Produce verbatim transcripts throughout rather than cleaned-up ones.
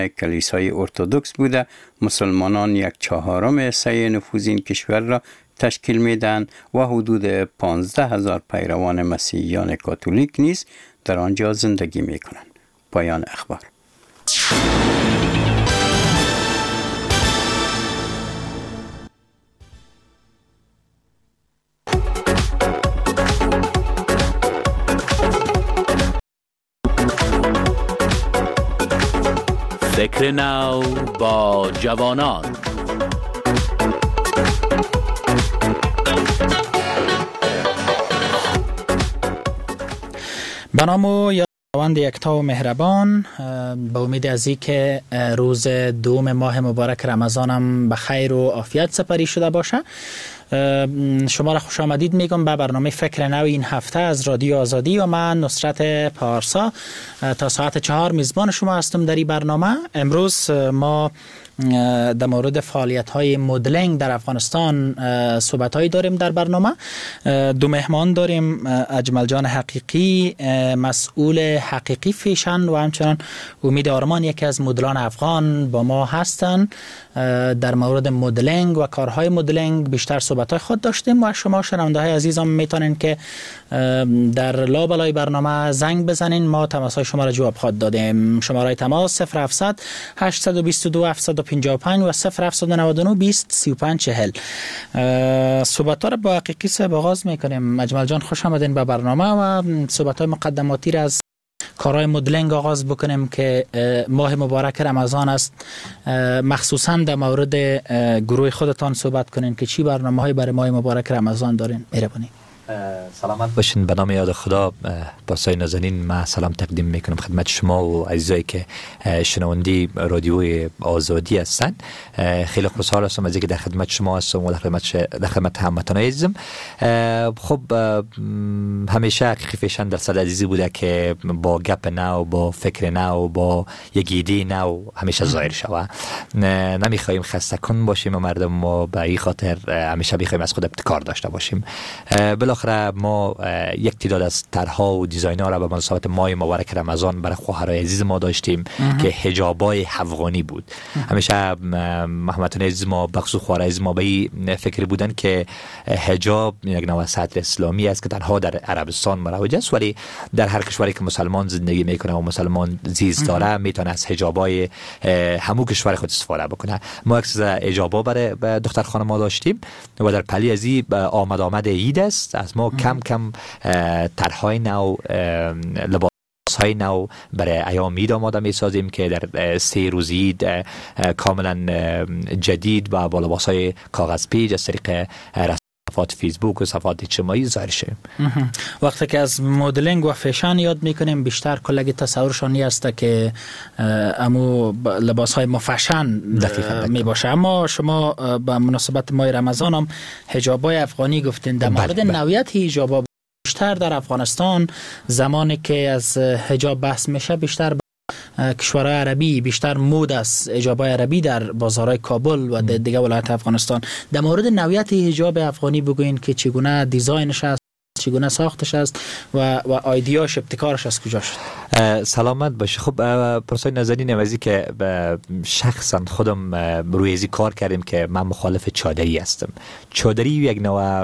کلیسای ارتدوکس بوده. مسلمانان یک چهارم سعی نفوذ این کشور را تشکیل میدن و حدود پانزده هزار پیروان مسیحیان کاتولیک نیز در آنجا زندگی میکنند. پایان اخبار. فکر نو با جوانان. به نام خداوند یکتا و مهربان، به امید از این که روز دوم ماه مبارک رمضانم به خیر و عافیت سپری شده باشه. شما را خوش آمدید میگم به برنامه فکر نو این هفته از رادیو آزادی و من نصرت پارسا تا ساعت چهار میزبان شما هستم در این برنامه. امروز ما در مورد فعالیت های مدلینگ در افغانستان صحبت هایی داریم. در برنامه دو مهمان داریم، اجمل جان حقیقی مسئول حقیقی فیشن و همچنان امید آرمان یکی از مدلان افغان با ما هستند. در مورد مدلینگ و کارهای مدلینگ بیشتر صحبت های خود داشتیم و شما شنونده های عزیزم میتونین که در لابلای برنامه زنگ بزنین، ما تماس های شما را جواب خود دادیم. شماره تماس صفر هفتصد هشتصد و بیست و دو هفتصد و پنجاه و پنج و صفر هفتصد و نود و نه بیست سی و پنج چهل. صحبت ها را با حقیقی صاحب آغاز میکنیم. اجمل جان خوش آمدین به برنامه و صحبت های مقدماتی را از کارهای مدلینگ آغاز بکنیم که ماه مبارک رمضان است. مخصوصا در مورد گروه خودتان صحبت کنین که چی برنامه‌های برای ماه مبارک رمضان دارین. مهربانی. سلامت باشین. به نام یاد خدا پارسای نازنین، من سلام تقدیم میکنم خدمت شما و عزیزایی که شنوندی رادیوی آزادی هستن. خیلی خوشحال هستم از اینکه در خدمت شما هستم و در خدمت در خدمت هموطنان عزیزم. خب همیشه حقیقی فیشن در صد عزیزی بوده که با گپ نو، با فکر نو، با یک ایده نو همیشه ظاهر شوه. نمیخوایم خسته کن باشیم و مردم ما به این خاطر همیشه بخوایم از خود ابتکار داشته باشیم. بالاخره ما یک تعداد از طرح‌ها و دیزاین‌ها را به مناسبت ماه مبارک رمضان برای خواهرای عزیز ما داشتیم که حجابای افغانی بود. همیشه محمدان عزیز ما بخصوص خواهرای عزیز ما به این فکر بودن که حجاب یک نوع سطر اسلامی است که تنها در عربستان مروج است، ولی در هر کشوری که مسلمان زندگی میکنه و مسلمان زیست داره میتونه از حجابای همو کشور خود استفاده بکنه. ما یک سری حجابا برای دختر خانم‌ها داشتیم و در پلی از این آمد آمد عید است. از ما کم کم طرح‌های نو، لباس‌های نو برای ایام عید آماده می‌سازیم که در سه روز عید کاملا جدید و با لباس‌های کاغذ پیچ از طریق صفحات فیسبوک و صفحات اجتماعی ظاهر شیم. وقتی که از مدلینگ و فیشن یاد میکنیم بیشتر کلگی تصورشانی است که امو لباس‌های مفشن می باشه، اما شما به مناسبت ماه رمضان هم حجابای افغانی گفتین. در مورد نوعیت حجابا بیشتر در افغانستان زمانی که از حجاب بحث میشه بیشتر کشورهای عربی بیشتر مود است حجابای عربی در بازارهای کابل و دیگه ولایت افغانستان. در مورد نوعیت حجاب افغانی بگوین که چگونه دیزاینش است، چگونه ساختش است و و ایدیاش، ابتکارش از کجا شد؟ سلامت باشه. خب پرسای نظری نوازی که شخصا خودم روی ازی کار کردیم که من مخالف چادری هستم. چادری یک نوع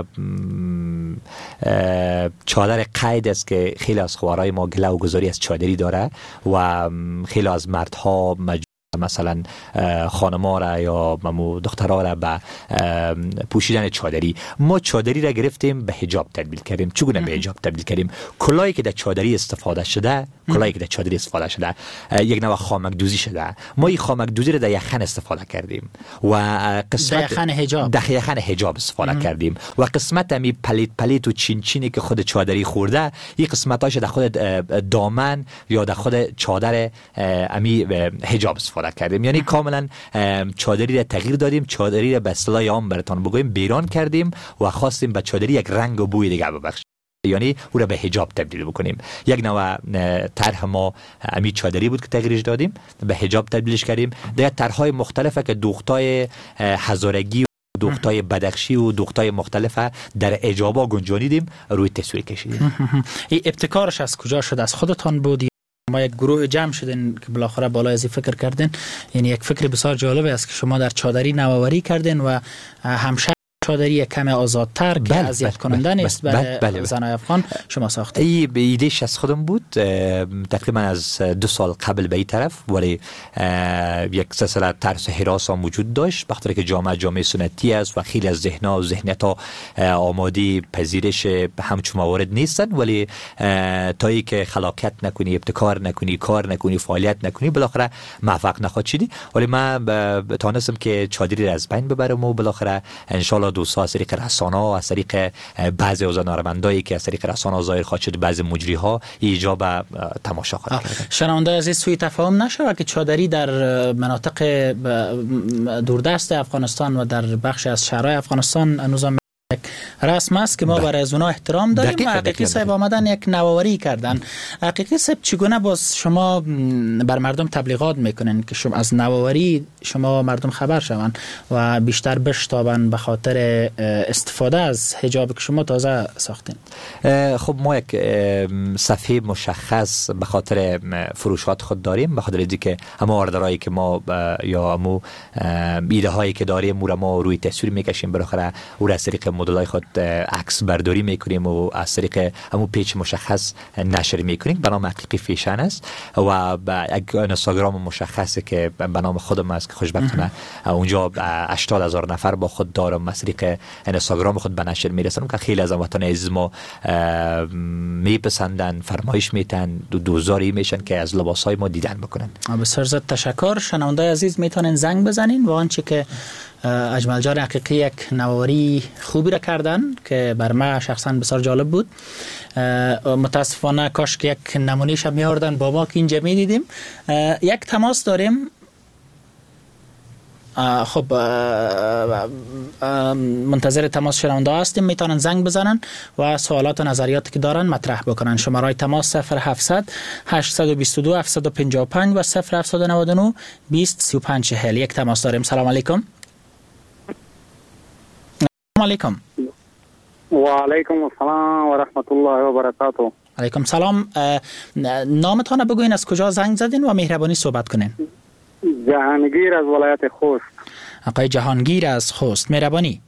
چادر قید است که خیلی از خوارای ما گله و گذاری از چادری داره و خیلی از مردها مج... مثلا خانم‌ها را یا دخترها را به پوشیدن چادری. ما چادری را گرفتیم به حجاب تبدیل کردیم. چگونه به حجاب تبدیل کردیم؟ کلاهی که در چادری استفاده شده، کلاهی که در چادری استفاده شده یک نوع خامک دوزی شده. ما این خامک دوزی را در یخن استفاده کردیم و قسمت در یخن حجاب در یخن حجاب استفاده ام. کردیم و قسمت امی پلیت پلیت و چین چینی که خود چادری خورده، این قسمتاش در خود دامن یا در خود چادر امی حجاب استفاده کردیم. یعنی کاملا چادری را تغییر دادیم، چادری را به اصطلاح عام براتون بگویم بیران کردیم و خواستیم به چادری یک رنگ و بوی دیگه ببخشیم، یعنی او را به حجاب تبدیل بکنیم. یک نوع طرح ما امی چادری بود که تغییرش دادیم، به حجاب تبدیلش کردیم. دیگه طرح‌های مختلفه که دوختای هزارگی و دوختای بدخشی و دوختای مختلفه در حجابا گنجانیدیم، روی تصویر کشیدیم. این ابتکارش از کجا شد؟ از خودتان بود ما یک گروه جمع شدین که بالاخره بالای از فکر کردین. یعنی یک فکر بسیار جالب است که شما در چادری نوآوری کردین و همشه چادری کم آزادتر که بله اذیت بله کننده بله نیست بله برای بله بله زنای افغان شما ساختید. ای به ایدهش از خودم بود، تقریبا از دو سال قبل به این طرف، ولی یک سلسله ترس و هراس هم وجود داشت بخاطر که جامعه جامعه سنتی است و خیلی از ذهن‌ها و ذهنیت‌ها آماده پذیرش همچون موارد نیستن، ولی تا ای که خلاقیت نکنی، ابتکار نکنی، کار نکنی، فعالیت نکنی، بالاخره موفق نخواهد شدی. ولی من تونستم که چادری را از بین ببرم و بالاخره ان شاء الله دوستا از طریق رسانه ها، از طریق بعضی از هنرمندایی که از طریق رسانه ظاهر خواهد شد، بعضی مجری ها ایجاب تماشا خواهد کرد. شنونده عزیز سوی تفاهم نشه که چادری در مناطق دوردست افغانستان و در بخش از شهرهای افغانستان هنوز رسم است که ما برای از اونا احترام داریم. و حقیقی صاحب آمدن یک نوآوری کردن. حقیقی صاحب چگونه باز شما بر مردم تبلیغات میکنین که شما از نوآوری شما مردم خبر شون و بیشتر بشتابن به خاطر استفاده از حجاب که شما تازه ساختین؟ خب ما یک صفحه مشخص به خاطر فروشات خود داریم، به خاطر اینکه همه آردرایی که ما یا همو ایده هایی که داریم مورا ما روی تصویر میکشیم، بالاخره او را از طریق مدلای خود عکس برداری میکنیم و از طریق همون پیج مشخص نشر میکنیم به نام حقیقی فیشن است و یک اینستاگرام مشخصه که به نام خودم است که خوشبختانه اونجا هشتاد هزار نفر با خود دارم، از طریق اینستاگرام خود به نشر میرسونم که خیلی از هموطنان عزیز ما میپسندن، فرمایش میتن، دوزاری میشن که از لباسای ما دیدن بکنن. بسیار زیاد تشکر. شنونده عزیز میتونن زنگ بزنین و آنچه که اجمل جان حقیقی یک نوآوری خوبی را کردن که بر من شخصا بسیار جالب بود. متاسفانه کاش که یک نمونهش هم میاردن با ما که اینجا میدیدیم. یک تماس داریم. خب منتظر تماس شنونده هستیم، میتونن زنگ بزنن و سوالات و نظریاتی که دارن مطرح بکنن. شماره تماس صفر هفتصد هشتصد و بیست و دو هفتصد و پنجاه و پنج و صفر هفتصد و نود و نه بیست سی و پنج چهل. یک تماس داریم. سلام علیکم. سلام علیکم. و علیکم السلام و رحمت الله و برکاته. علیکم سلام. نامتان بگوین، از کجا زنگ زدین و مهربانی صحبت کنین؟ جهانگیر از ولایت خوست. آقای جهانگیر از خوست، مهربانی.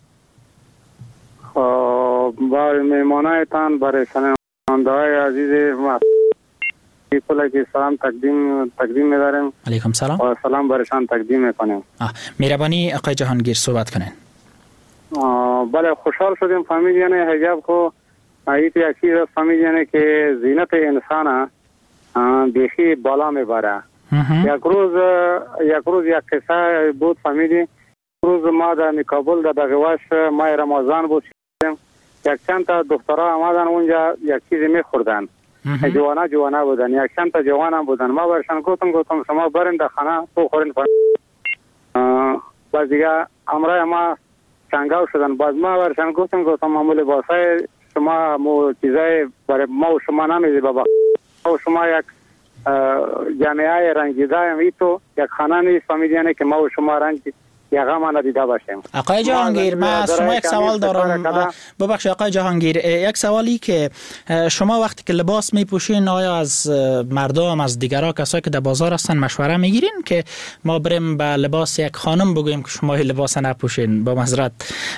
خب برای مهمانایتان، برای شنونده‌های عزیز ما که سلام تقدیم تقدیم می‌داریم. علیکم سلام. و سلام برایشان تقدیم می‌کنیم. مهربانی آقای جهانگیر صحبت کنین. بله خوشحال شدیم فهمیدین حجاب کو ایت یک چیز فهمیدین که زینت انسان بیخی بالا میبره. یک روز یک روز یک قصه بود فهمیدی. روز ما در کابل در بغواش ماه رمضان بود، یک چند تا دخترها آمدن اونجا یک چیزی میخوردن، جوانا جوانا بودن، یک چند تا جوان هم بودن. ما برشان گفتم گفتم شما برین در خانه بخورین. باز دیگه امرای ما چنگاو شدن. باز ما برشان گفتم گفتم ما لباسای شما مو چیزای برای ما و شما نمیدی بابا، و شما یک جامعه رنگیده هم تو یک خانه نیست فهمیدین که ما و شما رنگ یقه ما ندیده باشیم. آقای جهانگیر من شما یک سوال دارم. ببخشید آقای جهانگیر، یک سوالی که شما وقتی که لباس میپوشین آیا از مردم، از دیگرها، کسایی که در بازار هستن مشوره میگیرین که ما بریم به لباس یک خانم بگوییم که شما لباس نپوشین؟ با معذرت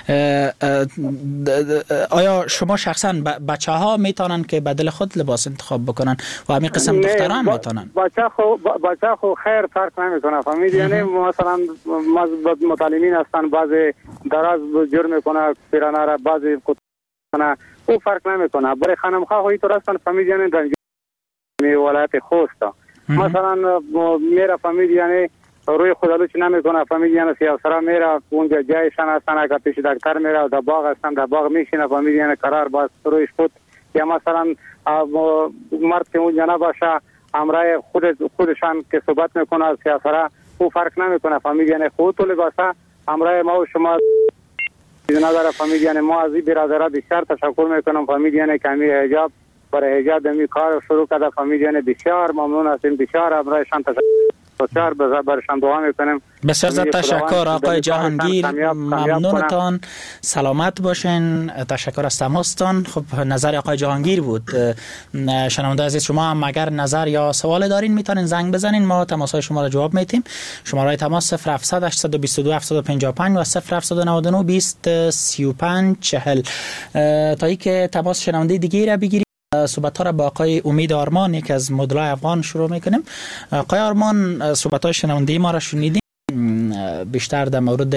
آیا شما شخصا بچه ها میتونن که بدل خود لباس انتخاب بکنن و همین قسم دخترها هم میتونن؟ بچه خو بچه خو خیر فرق نمیکنه فهمیدین. مثلا متعلمین هستن، بعضی دراز جور میکنه پیرانه را، بعضی کنه، او فرق نمیکنه. برای خانم ها هایی تو هستن فهمیدین در ولایت خوست مثلا میره فهمیدین روی خودالوچ نمیکنه فهمیدین، سیاسرا میره اونجا جایشان هستن، اگر پیش دکتر میره در باغ هستن در باغ میشینه فهمیدین قرار باز رویش بود. یا مثلا مرد که اونجا نباشه امرای خود خودشان که صحبت میکنه از سیاسرا، او فرق نمیکنه فهمیدین. خود تو لباسا امرای ما و شما نداره فهمیدین. ما از این برادرها بسیار تشکر میکنم فهمیدین که همین حجاب برای حجاب می کار شروع کرده فهمیدین. بسیار ممنون هستیم، بسیار امرایشان تشکر تا شهر برشان دعا میکنیم. بسیار زیاد تشکر آقای جهانگیر، ممنونتان، سلامت باشین، تشکر از تماستان. خب نظر آقای جهانگیر بود. شنونده عزیز شما هم اگر نظر یا سوال دارین میتونین زنگ بزنین، ما تماس‌های شما را جواب میدیم. شماره تماس صفر هفتصد هشتصد و بیست و دو هفتصد و پنجاه و پنج و صفر هفتصد و نود و نه بیست سی و پنج چهل. تا ای که تماس شنونده دیگه را بگیریم، صحبت ها را با آقای امید آرمان، یک از مدلای افغان شروع میکنیم. آقای آرمان، صحبت های شنونده ما را شنیدیم، بیشتر در مورد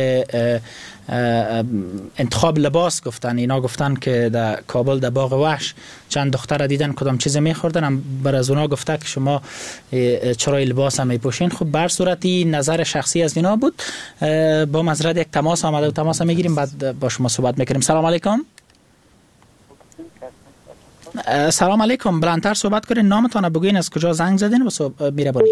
انتخاب لباس گفتن. اینا گفتن که در کابل در باغ وحش چند دختر دیدن کدام چیز میخوردن، هم بر از اونا گفته که شما چرا لباس هم میپوشین. خب بر صورتی نظر شخصی از اینا بود. با معذرت یک تماس آمده و تماس میگیریم، بعد با شما صحبت میکنیم. سلام علیکم. سلام علیکم، بلندتر صحبت کنین، نامتان بگوین، از کجا زنگ زدین و میربانی.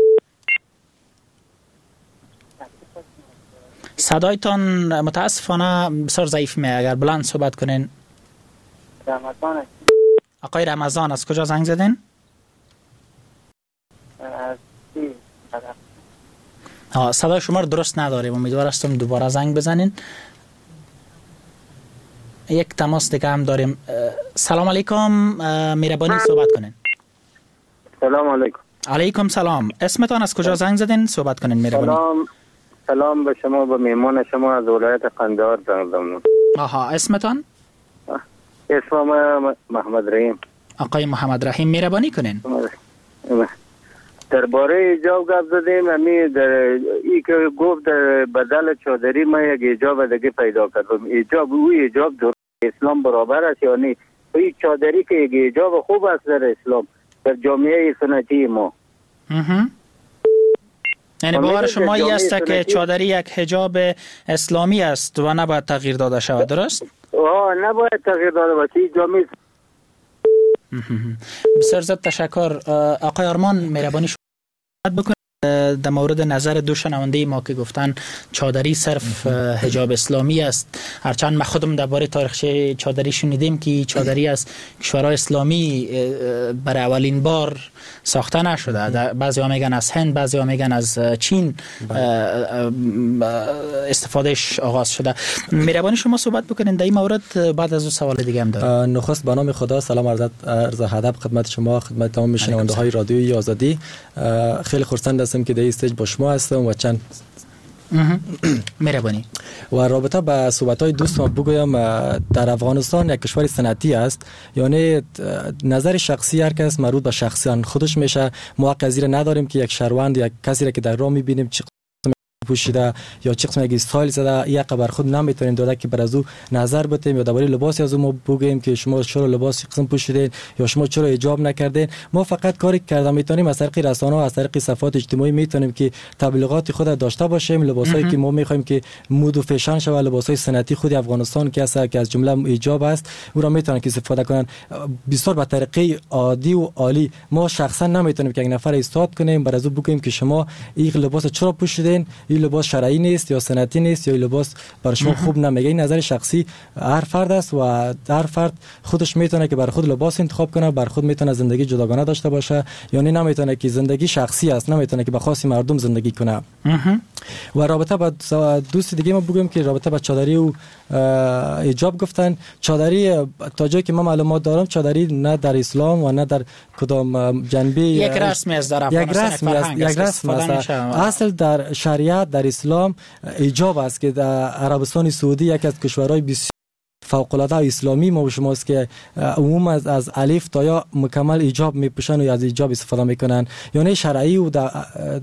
صدایتان متاسفانه بسیار ضعیف می، اگر بلند صحبت کنین. رمضان. آقای رمضان، از کجا زنگ زدین؟ ها، صدای شما رو درست نداریم، امیدوار هستم دوباره زنگ بزنین. یک تماس دیگه هم داریم. سلام علیکم، میربانی صحبت کنین. سلام علیکم. علیکم سلام، اسمتان، از کجا زنگ زدین؟ صحبت کنین میربانی. سلام سلام به شما، به میهمان شما از ولایت قندهار زنگ زدم. آها، اسمتان؟ اسمم محمد رحیم. آقای محمد رحیم، میربانی کنین. درباره ایجاب گفت زدیم، امی در ای که گفت در بدل چادری ما یک ایجاب دیگه پیدا کردم. ایجاب او ایجاب در اسلام برابر است یا نه؟ این چادری که یک ایجاب خوب است در اسلام، در جامعه سنتی ما. یعنی باور شما ای است که چادری یک حجاب اسلامی است و نباید تغییر داده شود، درست؟ آه، نباید تغییر داده باشه. این جامعه. بسیار زیاد تشکر. آقای آرمان، مهربانی شما بکنید در مورد نظر دو شنونده ما که گفتن چادری صرف حجاب اسلامی است. هرچند ما خودم درباره تاریخچه چادری شنیدیم که چادری از کشورهای اسلامی برای اولین بار ساخته نشده. بعضی ها میگن از هند، بعضی ها میگن از چین استفادهش آغاز شده. مهربانی شما صحبت بکنید در این مورد، بعد از اون سوال دیگه هم دارم. نخست به نام خدا سلام عرض ادب خدمت شما، خدمت تمام شنونده های رادیوی آزادی. خیلی خرسند هستم که در این استیج با شما هستم و چند مهربانی و رابطه با صحبت های دوست ما بگویم، در افغانستان یک کشور صنعتی است، یعنی نظر شخصی هر کس مربوط به شخصیان خودش میشه. ما قضیه نداریم که یک شهروند یا کسی را که در راه میبینیم چه پوشیده یا چه قسم یک استایل زده یک بر خود نمیتونیم داده که بر از او نظر بتیم یا درباره لباسی از او بگیم که شما چرا لباس قسم پوشیدین یا شما چرا حجاب نکردین. ما فقط کاری کردن میتونیم از طریق رسانه و از طریق صفحات اجتماعی میتونیم که تبلیغات خود داشته باشیم. لباسایی که ما میخوایم که مود و فشن شود، لباسای سنتی خود افغانستان که است که از جمله حجاب است، او را میتونن که استفاده کنن بسیار به طریقه عادی و عالی. ما شخصا نمیتونیم که یک نفر ایستاد کنیم بر از او بگیم که شما این لباس چرا پوشیدین، این لباس شرعی نیست یا سنتی نیست یا لباس برای شما خوب نمیگه. این نظر شخصی هر فرد است و هر فرد خودش میتونه که برای خود لباس انتخاب کنه، برای خود میتونه زندگی جداگانه داشته باشه، یعنی نمیتونه که زندگی شخصی است، نمیتونه که به خواست مردم زندگی کنه. و رابطه با دوست دیگه ما بگم که رابطه با چادری و حجاب گفتن، چادری تا جایی که من معلومات دارم چادری نه در اسلام و نه در کدام جنبه یک رسمی است در افغانستان، یک رسمی است، یک رسم است. اصل در شریعت در اسلام حجاب است که در عربستان سعودی یک از کشورهای بسیار فوق العاده اسلامی ما و شماست که عموم از از الف تا یا مکمل حجاب میپوشن و از حجاب استفاده میکنن، یعنی شرعی و در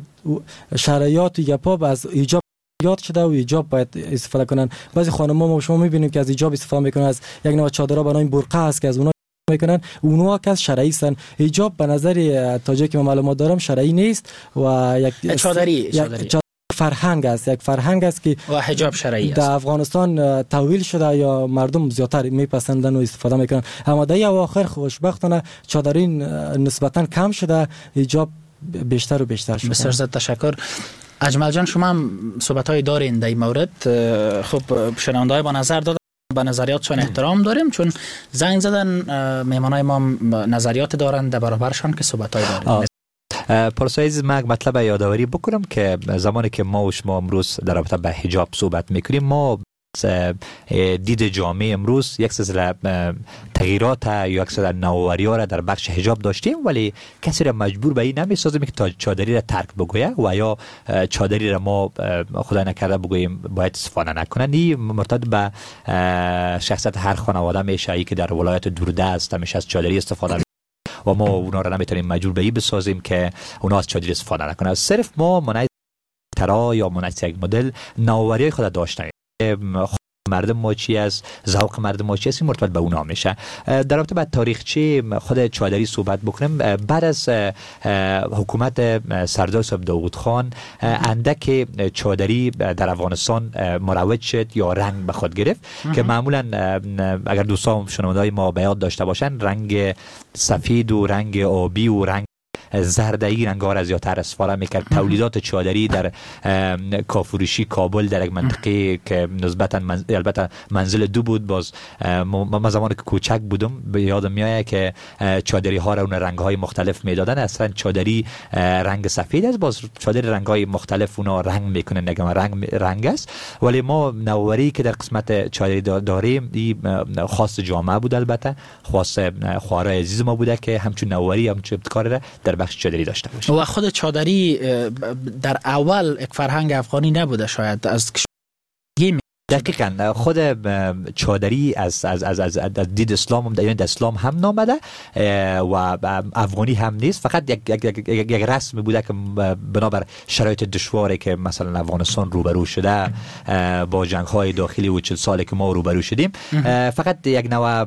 شرایط یا پاپ از حجاب یاد شده و حجاب باید استفاده کنن. بعضی خانم‌ها ما شما میبینیم که از حجاب استفاده میکنن، از یک نوع چادرها به نام برقه است که از اونها میکنن، اونها که از شرعی هستن. حجاب به نظر تا جایی که من معلومات دارم شرعی نیست و یک چادری چادری فرهنگ است، یک فرهنگ است که و حجاب شرعی است در افغانستان تحویل شده یا مردم زیاتر میپسندن و استفاده میکنن. اما در اواخر خوشبختانه چادری نسبتا کم شده، حجاب بیشتر و بیشتر شده. بسیار زیاد تشکر. اجمل جان، شما هم صحبت‌های دارین در این مورد. خب شنونده‌های با نظر دادن، به نظریاتشون احترام داریم، چون زنگ زدن مهمانای ما نظریات دارن در برابرشان که صحبت‌های دارن. پارسایز من مطلب یادآوری بکنم که زمانی که ما و شما امروز در رابطه به حجاب صحبت میکنیم، ما دید جامعه امروز یک سلسله تغییرات یا یک سلسله نوآوری‌ها را در بخش حجاب داشتیم، ولی کسی را مجبور به این نمی‌سازیم که تا چادری را ترک بگویه و یا چادری را ما خدای نکرده بگوییم باید استفاده نکنه. این مرتبط به شخصیت هر خانواده میشه. ای که در ولایت دوردست همیشه از چادری استفاده می و ما اونا را نمیتونیم مجبور به این بسازیم که اونا از چادری استفاده نکنه. صرف ما منعی ترا یا منعی یک مدل نوآوری خود داشتیم. مردم ما چی از ذوق مردم ما چی است، مرتبط به اونا میشه. در رابطه با تاریخچه خود چادری صحبت بکنم. بعد از حکومت سردار صاحب داوود خان اندک چادری در افغانستان مروج شد یا رنگ به خود گرفت که معمولا اگر دوستان شنونده‌های ما به یاد داشته باشن، رنگ سفید و رنگ آبی و رنگ زردایی رنگار از زیادتر استفاده میکرد. تولیدات چادری در کافوریشی کابل در یک منطقه که نسبتا منزل البته منزل دو بود، باز ما زمانی که کوچک بودم به یادم میاد که چادری ها را اون رنگ های مختلف میدادن. اصلا چادری رنگ سفید است، باز چادری رنگ های مختلف اونا رنگ میکنن، نگم رنگ رنگ است. ولی ما نوآوری که در قسمت چادری داریم این خاص جامعه بود، البته خاص خوارای عزیز ما بوده که همچون نوآوری همچون ابتکار را در بخش چادری داشته باشه. و خود چادری در اول یک فرهنگ افغانی نبوده، شاید از دقیقاً خود چادری از از از از, از دید اسلام هم در اسلام هم نامده و افغانی هم نیست، فقط یک یک یک, یک, یک رسم بوده که بنابر شرایط دشواری که مثلا افغانستان روبرو شده با جنگ‌های داخلی و چهل ساله که ما روبرو شدیم، فقط یک نوع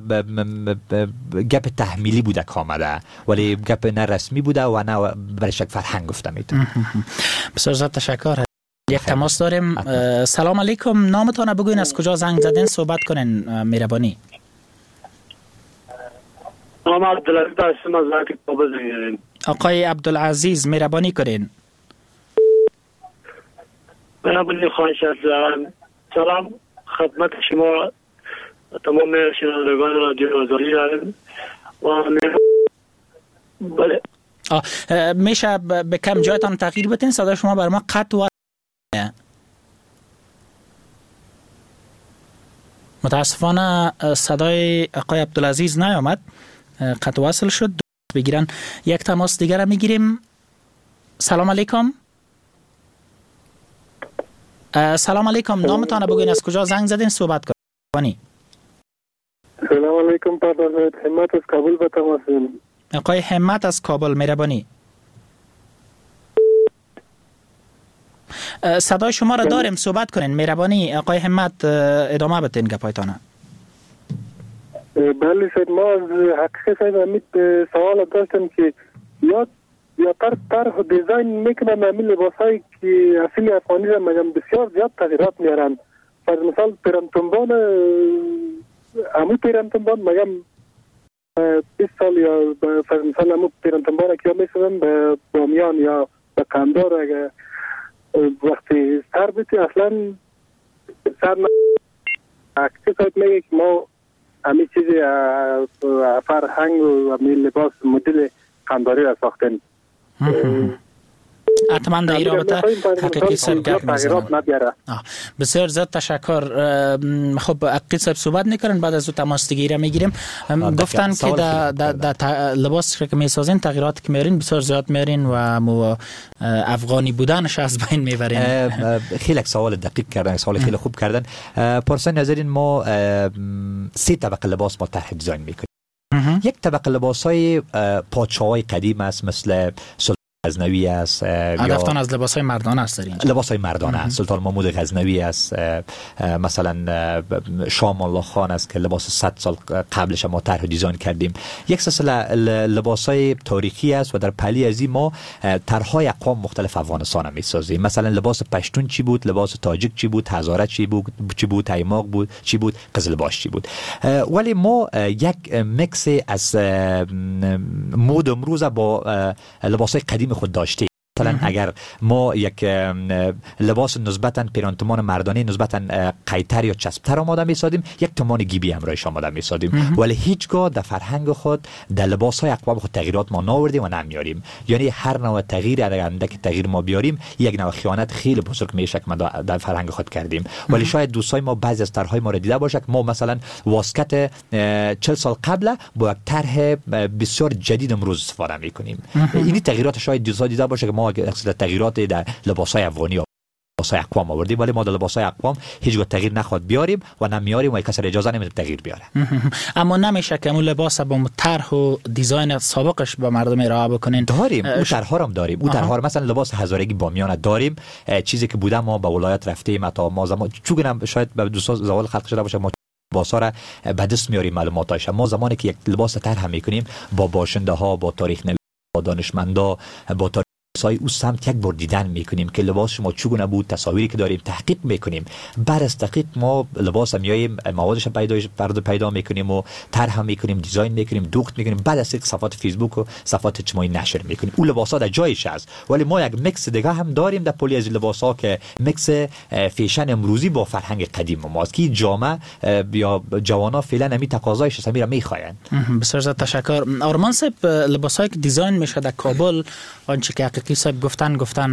گپ تحمیلی بوده که آمده، ولی گپ نه رسمی بوده و نه برای شک فرهنگ گفته میتونه. بسیار زیاد تشکر. یک تماس داریم. سلام علیکم، نامتان بگوین، از کجا زنگ زدین، صحبت کنین مهربانی. نام عبدالعزیز هستم از ولایت کابل زنگ زدیم. آقای عبدالعزیز مهربانی کنین. مهربانی خواهش از سلام خدمت شما تمام شنوندگان رادیو آزادی دارم و بله میشه به کم جایتان تغییر بدین؟ صدای شما بر ما قطع و متاسفانه صدای آقای عبدالعزیز نیامد، قطع وصل شد. بگیرن یک تماس دیگر میگیریم. سلام علیکم. سلام علیکم، نامتان بگوین، از کجا زنگ زدین، صحبت کنین. سلام علیکم، پادر همت از کابل به تماس. آقای همت از کابل مهربانی. صدای شما را داریم، صحبت کنین مهربانی. آقای همت ادامه بدین گپایتان. بله سید، ما از حقیقت سید امید سوال داشتم که یا یا تر طرح و دیزاین میکنن همین لباسایی که اصیل افغانی را مگم بسیار زیاد تغییرات میارن. فرض مثال پیرمتنبان امو پیرمتنبان مگم بیست سال یا فرض مثال امو پیرمتنبان که میسازن به بامیان یا به قندار اگه وقتی سر بیتی اصلا سر نه اکتی سایت میگه که ما همین چیزی فرهنگ و همین لباس مدل قنداری را ساختن. حتما در این رابطه حقیقی صاحب گپ میزنن. بسیار زیاد تشکر. خب حقیقی صاحب صحبت میکنن، بعد از او تماس دیگه میگیریم. گفتن که در لباس که میسازین تغییرات که میارین بسیار زیاد میارین و مو افغانی بودنش از بین میبرین. خیلی سوال دقیق کردن، سوال خیلی خوب کردن. پارسان نظرین ما سه طبقه لباس ما طرح دیزاین میکنیم. یک طبقه لباسای پادشاهای قدیم است، مثل غزنوی است، هدفتان از لباسای مردانه است. دارین لباسای مردانه است. سلطان محمود غزنوی است، مثلا شام الله خان است که لباس صد سال قبلش ما طرح دیزاین کردیم. یک سلسله لباسای تاریخی است و در پلی از این ما طرحهای اقوام مختلف افغانستان میسازیم. مثلا لباس پشتون چی بود، لباس تاجیک چی بود، هزاره چی بود، چی بود تایماق بود چی بود، قزلباش چی بود. ولی ما یک میکس از مد امروز با لباسای قدیم خود داشته مثلا اگر ما یک لباس نسبتا پیرانتمان مردانه نسبتا قیتر یا چسبتر آماده می‌سازیم، یک تومان گیبی همراهش آماده می‌سازیم، ولی هیچگاه در فرهنگ خود در لباس‌های اقوام خود تغییرات ما نآوردیم و نمیاریم. یعنی هر نوع تغییر اگر اندک تغییر ما بیاریم یک نوع خیانت خیلی بزرگ میشه که ما در فرهنگ خود کردیم. ولی شاید دوستای ما بعضی از طرح‌های ما را دیده باشه که ما مثلا واسکت چهل سال قبل با یک طرح بسیار جدید امروز استفاده می‌کنیم. این تغییرات شاید دوستا دیده باشه که ما اصلا تغییرات در لباس‌های افغانی و لباس‌های اقوام آوردیم، ولی ما در لباس‌های اقوام هیچگاه تغییر نخواد بیاریم و نمیاریم و کسی اجازه نمیده تغییر بیاره. اما نمیشه که اون لباس با طرح و دیزاین سابقش به مردم ارائه بکنین؟ داریم اون طرح‌ها هم داریم. اون طرح‌ها مثلا لباس هزارگی بامیان داریم، چیزی که بوده ما به ولایت رفتیم تا ما زمان چون شاید به دوستا زوال خلق شده باشه ما لباسا را به دست میاریم معلوماتاش. ما زمانی که یک لباس طرح میکنیم با باشنده ها، با تاریخ نویس، با دانشمندا، با سای او سمت یک بار دیدن میکنیم که لباس شما چگونه بود، تصاویری که داریم تحقیق میکنیم. بعد از تحقیق ما لباس میایم موادش پیدا فرد پیدا میکنیم و طرح میکنیم، دیزاین میکنیم، دوخت میکنیم. بعد از یک صفحات فیسبوک و صفحات اجتماعی نشر میکنیم. اون لباسا در جایش است، ولی ما یک میکس دیگه هم داریم در پلی از لباسا که میکس فیشن امروزی با فرهنگ قدیم ماست که جامعه یا جوانا فعلا همین تقاضایش است، همین میخواین. بسیار تشکر. آرمان صاحب، لباسایی که دیزاین میشه در کابل آنچه که حقیقی صاحب گفتن گفتن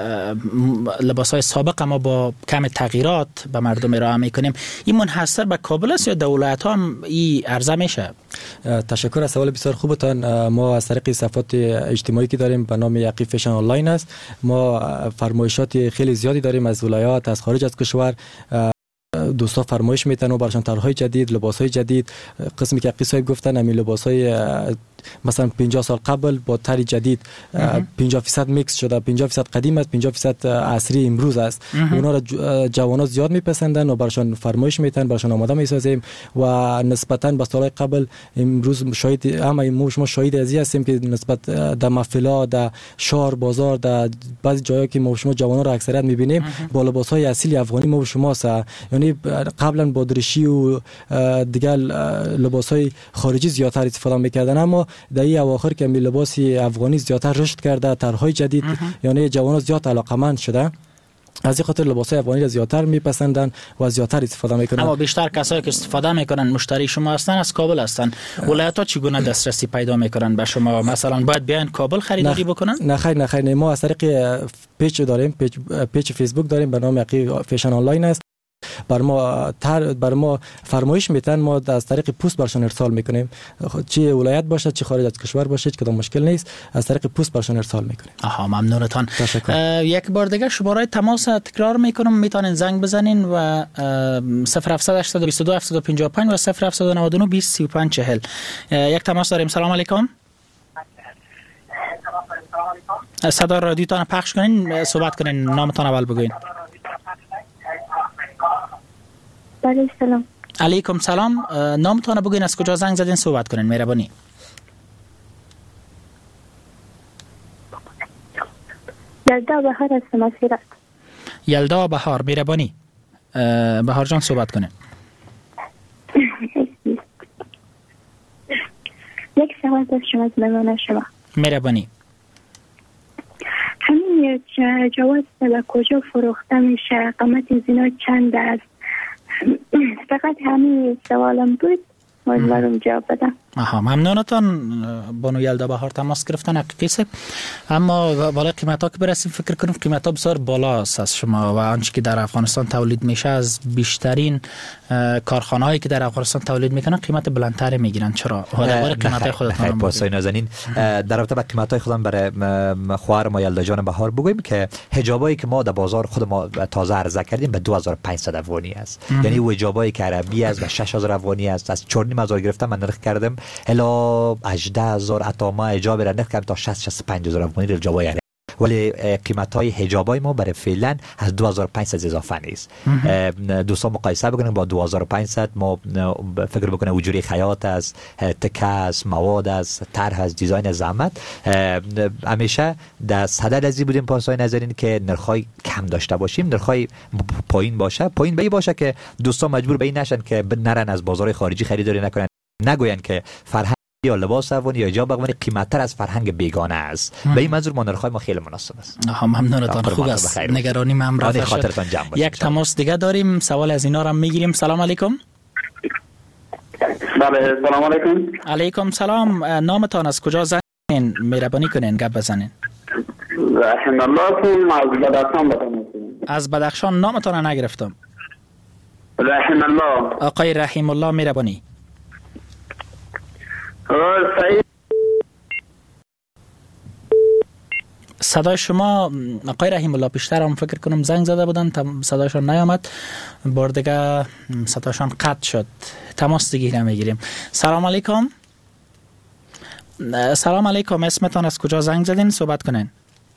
لباسای سابق ما با کم تغییرات به مردم ارائه میکنیم، این منحصر به کابل است یا در ولایت ها هم این عرضه میشه؟ تشکر از سوال بسیار خوبتان. ما از طریق صفحات اجتماعی که داریم به نام یقی فیشن آنلاین است، ما فرمایشات خیلی زیادی داریم از ولایات، از خارج از کشور. دوستا فرمایش میتن و براشون طرحهای جدید، لباسهای جدید. قسمی که یقی صاحب گفتن همین لباسهای مثلا پنجاه سال قبل با طرح جدید پنجاه درصد میکس شده، پنجاه درصد قدیم است، پنجاه درصد عصری امروز است. اونا را جوانان زیاد میپسندن و براشون فرمایش میتن، براشون آماده میسازیم و نسبتا به سال قبل امروز شاهد همه ما شما شاهد ازی هستیم که نسبت در محفلا، در شهر، بازار، در بعضی جاها که ما شما جوانان را اکثریت میبینیم با لباسهای اصیل افغانی ما شما است. یعنی قبلا با درشی و دیگر لباسهای خارجی زیادتر استفاده میکردن، اما در این اواخر که می لباسی افغانی زیادتر رشد کرده، طرحهای جدید، یعنی جوانان زیاد علاقمند شده، از این خاطر لباسای افغانی را زیادتر میپسندن و زیادتر استفاده میکنن. اما بیشتر کسایی که استفاده میکنن مشتری شما هستن از کابل هستن. ولایت‌ها چگونه دسترسی پیدا میکنن به شما؟ مثلا باید بیان کابل خریداری بکنن؟ نه خیر نه خیر، ما از طریق پیج داریم، پیج, پیج فیسبوک داریم به نام یقی فیشن آنلاین است. بر ما تر بر ما فرمایش میتن، ما از طریق پست برشون ارسال میکنیم، چه ولایت باشه چه خارج از کشور باشه، کدام مشکل نیست، از طریق پست برشون ارسال میکنیم. آها، ممنونتان. یک بار دیگه شماره تماس تکرار میکنم، میتونین زنگ بزنین و صفر هفت هشت دو دو هفت پنج پنج و صفر هفت نه نه بیست سی و پنج چهل. یک تماس داریم. سلام علیکم. صدا رادیوتان پخش کنین، صحبت کنین، نامتان اول بگوین. بله سلام. علیکم سلام. نامتان بگوین، از کجا زنگ زدین، صحبت کنین، مهربانی. یلدا بهار هستم از هرات. یلدا بهار، مهربانی. بهار جان صحبت کنین. یک سوال داشت شما از مهمان شما. مهربانی. همین جواز به کجا فروخته میشه؟ قیمت زینا چند است؟ فقط همین سوالم بود، امیدوارم جواب بدم. آها، ممنونتان. بانو یلدا بهار تماس گرفتن حقیقی است، اما بالا قیمت ها که برسیم فکر کنم قیمت ها بسیار بالا است از شما و آنچه که در افغانستان تولید میشه از بیشترین کارخانه هایی که در افغانستان تولید میکنن قیمت بلندتر میگیرن. چرا؟ درباره قیمت های خودتون پاسای نازنین در رابطه با قیمت های خودم برای خواهر ما یلدا جان بهار بگویم که حجابایی که ما در بازار خود ما تازه عرضه کردیم به دو هزار و پانصد افغانی است. یعنی او حجابایی که عربی است و شش هزار افغانی است، از چهار و نیم هزار گرفتم من نرخ کردم الا هجده هزار عطا حجاب را نرخ کردم تا شصت شصت و پنج هزار افغانی حجابای عربی، ولی قیمت های حجابای ما برای فعلا از دو هزار و پانصد اضافه نیست. دوستان مقایسه بکنیم با دو هزار و پانصد، ما فکر بکنیم وجوری خیاط است، تکه است، مواد است، طرح است، دیزاین زحمت. همیشه در صدد ازی بودیم پاسای نظرین که نرخای کم داشته باشیم، نرخای پایین باشه، پایین به باشه که دوستان مجبور به این نشن که نرن از بازار خارجی خریداری نکنن، نگوین که فرهنگ یا لباس افغانی یا حجاب افغانی قیمت‌تر از فرهنگ بیگانه است. به این منظور ما نرخ‌های ما خیلی مناسب است. آها ممنونتان، خوب است. نگرانی من رفت خاطرتان جمع باشه. یک تماس دیگه داریم، سوال از اینا را میگیریم. سلام علیکم. بله سلام علیکم. علیکم سلام. نامتان از کجا زنگ می‌زنین؟ مهربانی کنین گپ بزنین. رحم الله تون از بدخشان بتونم. از بدخشان نامتان نگرفتم. رحم الله. آقای رحیم الله مهربانی. سعید صدای شما آقای رحیم الله پیشتر هم فکر کنم زنگ زده بودن، صدایشان نیامد، بار دیگه صدایشان قطع شد. تماس دیگه میگیریم. سلام علیکم. سلام علیکم، اسمتان از کجا زنگ زدین؟ صحبت کنین.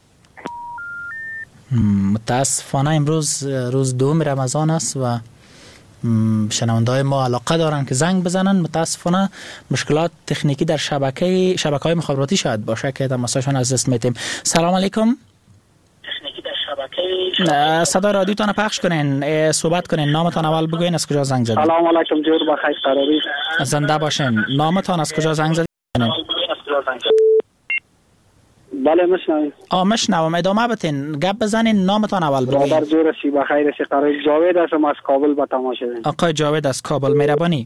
متاسفانه امروز روز دوم رمضان است و شنونده‌های ما علاقه دارن که زنگ بزنن. متاسفانه مشکلات تکنیکی در شبکه شبکه‌های مخابراتی شاید باشه که تماسشون از دست میدیم. سلام علیکم. تکنیکی در شبکه صدای رادیوتون پخش کنین، صحبت کنین، نامتان اول بگوین، از کجا زنگ زدین؟ سلام علیکم، جور بخیر قراری. زنده باشین. نامتان از کجا زنگ زدین؟ بله مشنویم. آ مشنوم، ادامه بدین، گپ بزنین، نامتان اول بگوین. برادر جور سی بخیر سی قراری. جاوید هستم از کابل به تماشا دارم. آقای جاوید از کابل مهربانی.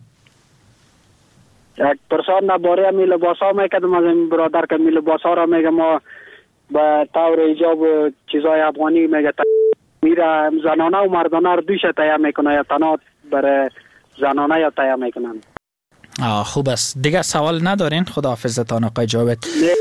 یک پرسان درباره می لباسا میکردم از این برادر که می لباسا را میگه ما به طور ایجاب چیزای افغانی میگه میره زنانه و مردانه رو دویش تیار میکنه یا تنها برای زنانه یا تیار میکنن. آه خوب است، دیگه سوال ندارین؟ خداحافظتان آقای جاوید.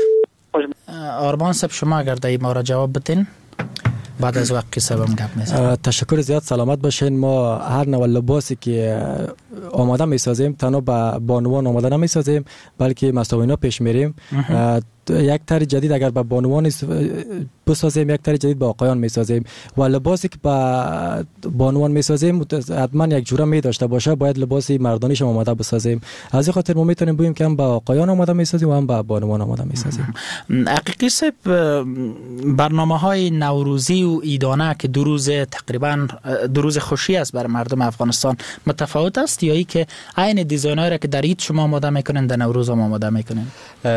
آرمان صاحب شما اگر در این مورد جواب بدین بعد از وقت قصه بهم گپ میزنم. تشکر زیاد، سلامت باشین. ما هر نوع لباسی که آماده میسازیم تنها به بانوان آماده نمیسازیم بلکه مساوینا پیش میریم. یک طرح جدید اگر به بانوان بسازیم یک طرح جدید به آقایان میسازیم و لباسی که به بانوان میسازیم حتما یک جوره می داشته باشه، باید لباسی مردانیش هم آماده بسازیم. از این خاطر ما میتونیم بگیم که هم به آقایان آماده میسازیم و هم به بانوان آماده میسازیم. حقیقی صاحب برنامه‌های نوروزی و عیدانه که دو روز تقریبا دو روز خوشی است برای مردم افغانستان متفاوت است یا ای که عین دیزاینایی را که در عید شما آماده میکنن در نوروز هم آماده میکنن؟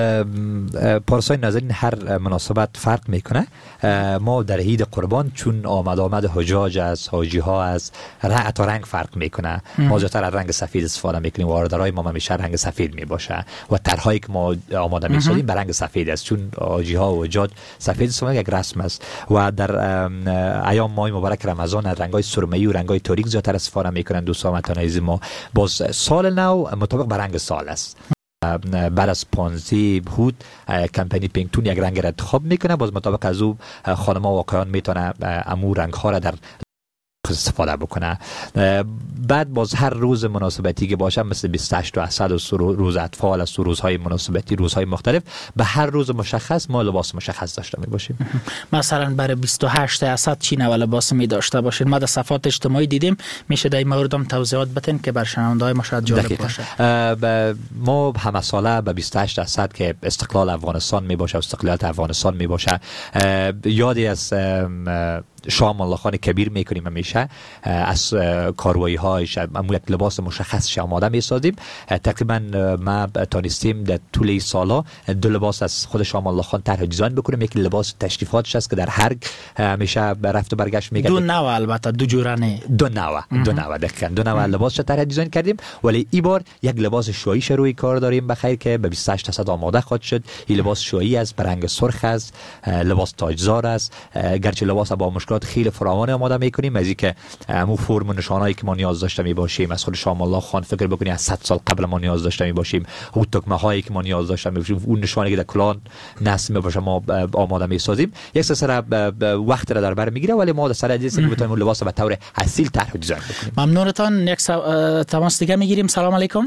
پارسای ناظرین هر مناسبت فرق میکنه. ما در عید قربان چون آمد آمد حجاج از حاجی ها از رنگ تا رنگ فرق میکنه، ما زیاتر از رنگ سفید استفاده میکنیم و آردرهای ما همیشه رنگ سفید میباشه و طرحهایی که ما آماده میسازیم به رنگ سفید است چون حاجی ها و حجاج سفید استفاده یک رسم است و در ایام ماه مبارک رمضان رنگای سرمه‌ای و رنگای تاریک زیاتر استفاده میکنن دوستان متنایز ما. باز سال نو مطابق به رنگ سال است. بعد از پانزده بود کمپینی پینکتون یک رنگ را انتخاب میکنه، باز مطابق از او خانم و آقایان میتونه امو رنگ ها را در استفاده بکنه. بعد باز هر روز مناسبتی که باشه مثل بیست و هشت و اسد و روز اطفال است و روزهای مناسبتی روزهای مختلف به هر روز مشخص ما لباس مشخص داشته می باشیم. مثلا برای بیست و هشت اسد چی نوع لباس می داشته باشین؟ ما در صفحات اجتماعی دیدیم، میشه در این مورد هم توضیحات بدین که بر شنونده‌های ما شاید جالب باشه. ما همه ساله به بیست و هشت اسد که استقلال افغانستان می باشه و استقلالیت افغانستان می باشه یادی از شام الله خان کبیر میکنیم همیشه از کاروایی هایش امو یک لباس مشخص آماده میسازیم. تقریبا ما تانستیم در طول این سالا دو لباس از خود شام الله خان طرح دیزاین بکنیم. یکی لباس تشریفاتش است که در هر همیشه رفت و برگشت میگه دو نوع، البته دو جوره نه دو نوع دو نوع دقیقاً دو نوع لباس طرح دیزاین کردیم، ولی این بار یک لباس شویی روی کار داریم بخیر که به بیست و هشت درصد آماده خواهد شد. این لباس شویی است، برنگ سرخ است، لباس تاجزار است، گرچه لباس با خیلی فراوان آماده میکنیم از اینکه همون فرم و نشانهایی که ما نیاز داشته می باشیم از خود شام الله خان فکر بکنید از صد سال قبل ما نیاز داشته می باشیم، اون تکمه هایی که ما نیاز داشته می باشیم، اون نشانی که در کلان نصب می باشه ما آماده می سازیم. یک سر وقت را در بر میگیره ولی ما در سر دیگه بتونیم لباس به طور اصیل طرح دیزاین بکنیم. ممنونتان. یک تماس دیگه میگیریم. سلام علیکم.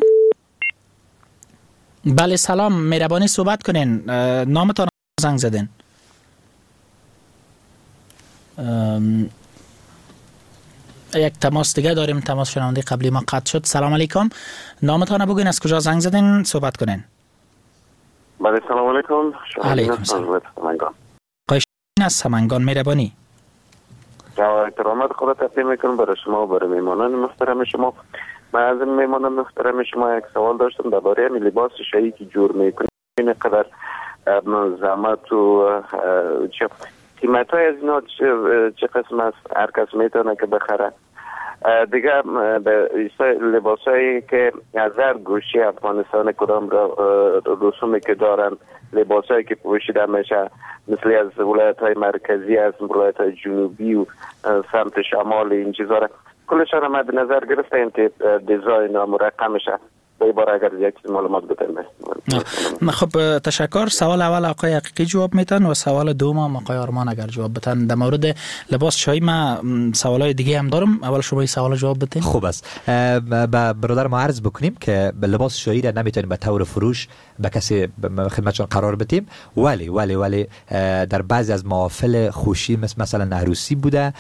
بله سلام، مهربانی صحبت کنین، نامتان زنگ زدین. یک تماس دیگه داریم، تماس شنونده قبلی ما قطع شد. سلام علیکم، نامتان بگوین، از کجا زنگ زدین، صحبت کنین. بله سلام علیکم. علیکم سلام. قایشین از سمنگان، مهربانی. جواب احترامات خدا تقدیم میکنم برای شما و برای میمانان محترم شما. من از میمانم محترم شما یک سوال داشتم درباره همین لباس شایی که جور میکنه این قدر زحمت و چه قیمت های از اینا چه قسم است هر کس میتونه که بخره. دیگه لباس هایی که از هر گوشی افغانستان کدام رسومی که دارن لباس هایی که پوشیده میشه مثل از ولایت های مرکزی از ولایت های جنوبی و سمت شمال این چیزا را کلشان هم به نظر گرفتیم که دیزاین و مرقمشه به بار اگر یک معلومات بدن. خب تشکر. سوال اول آقای حقیقی جواب میتن و سوال دوم هم آقای آرمان اگر جواب بدن. در مورد لباس شایی ما سوالای دیگه هم دارم، اول شما این سوال جواب بدین. خوب است. به برادر ما عرض بکنیم که لباس شایی را نمیتونیم به طور فروش به کسی خدمتشون قرار بدیم، ولی ولی ولی در بعضی از محافل خوشی مثل مثلا عروسی بوده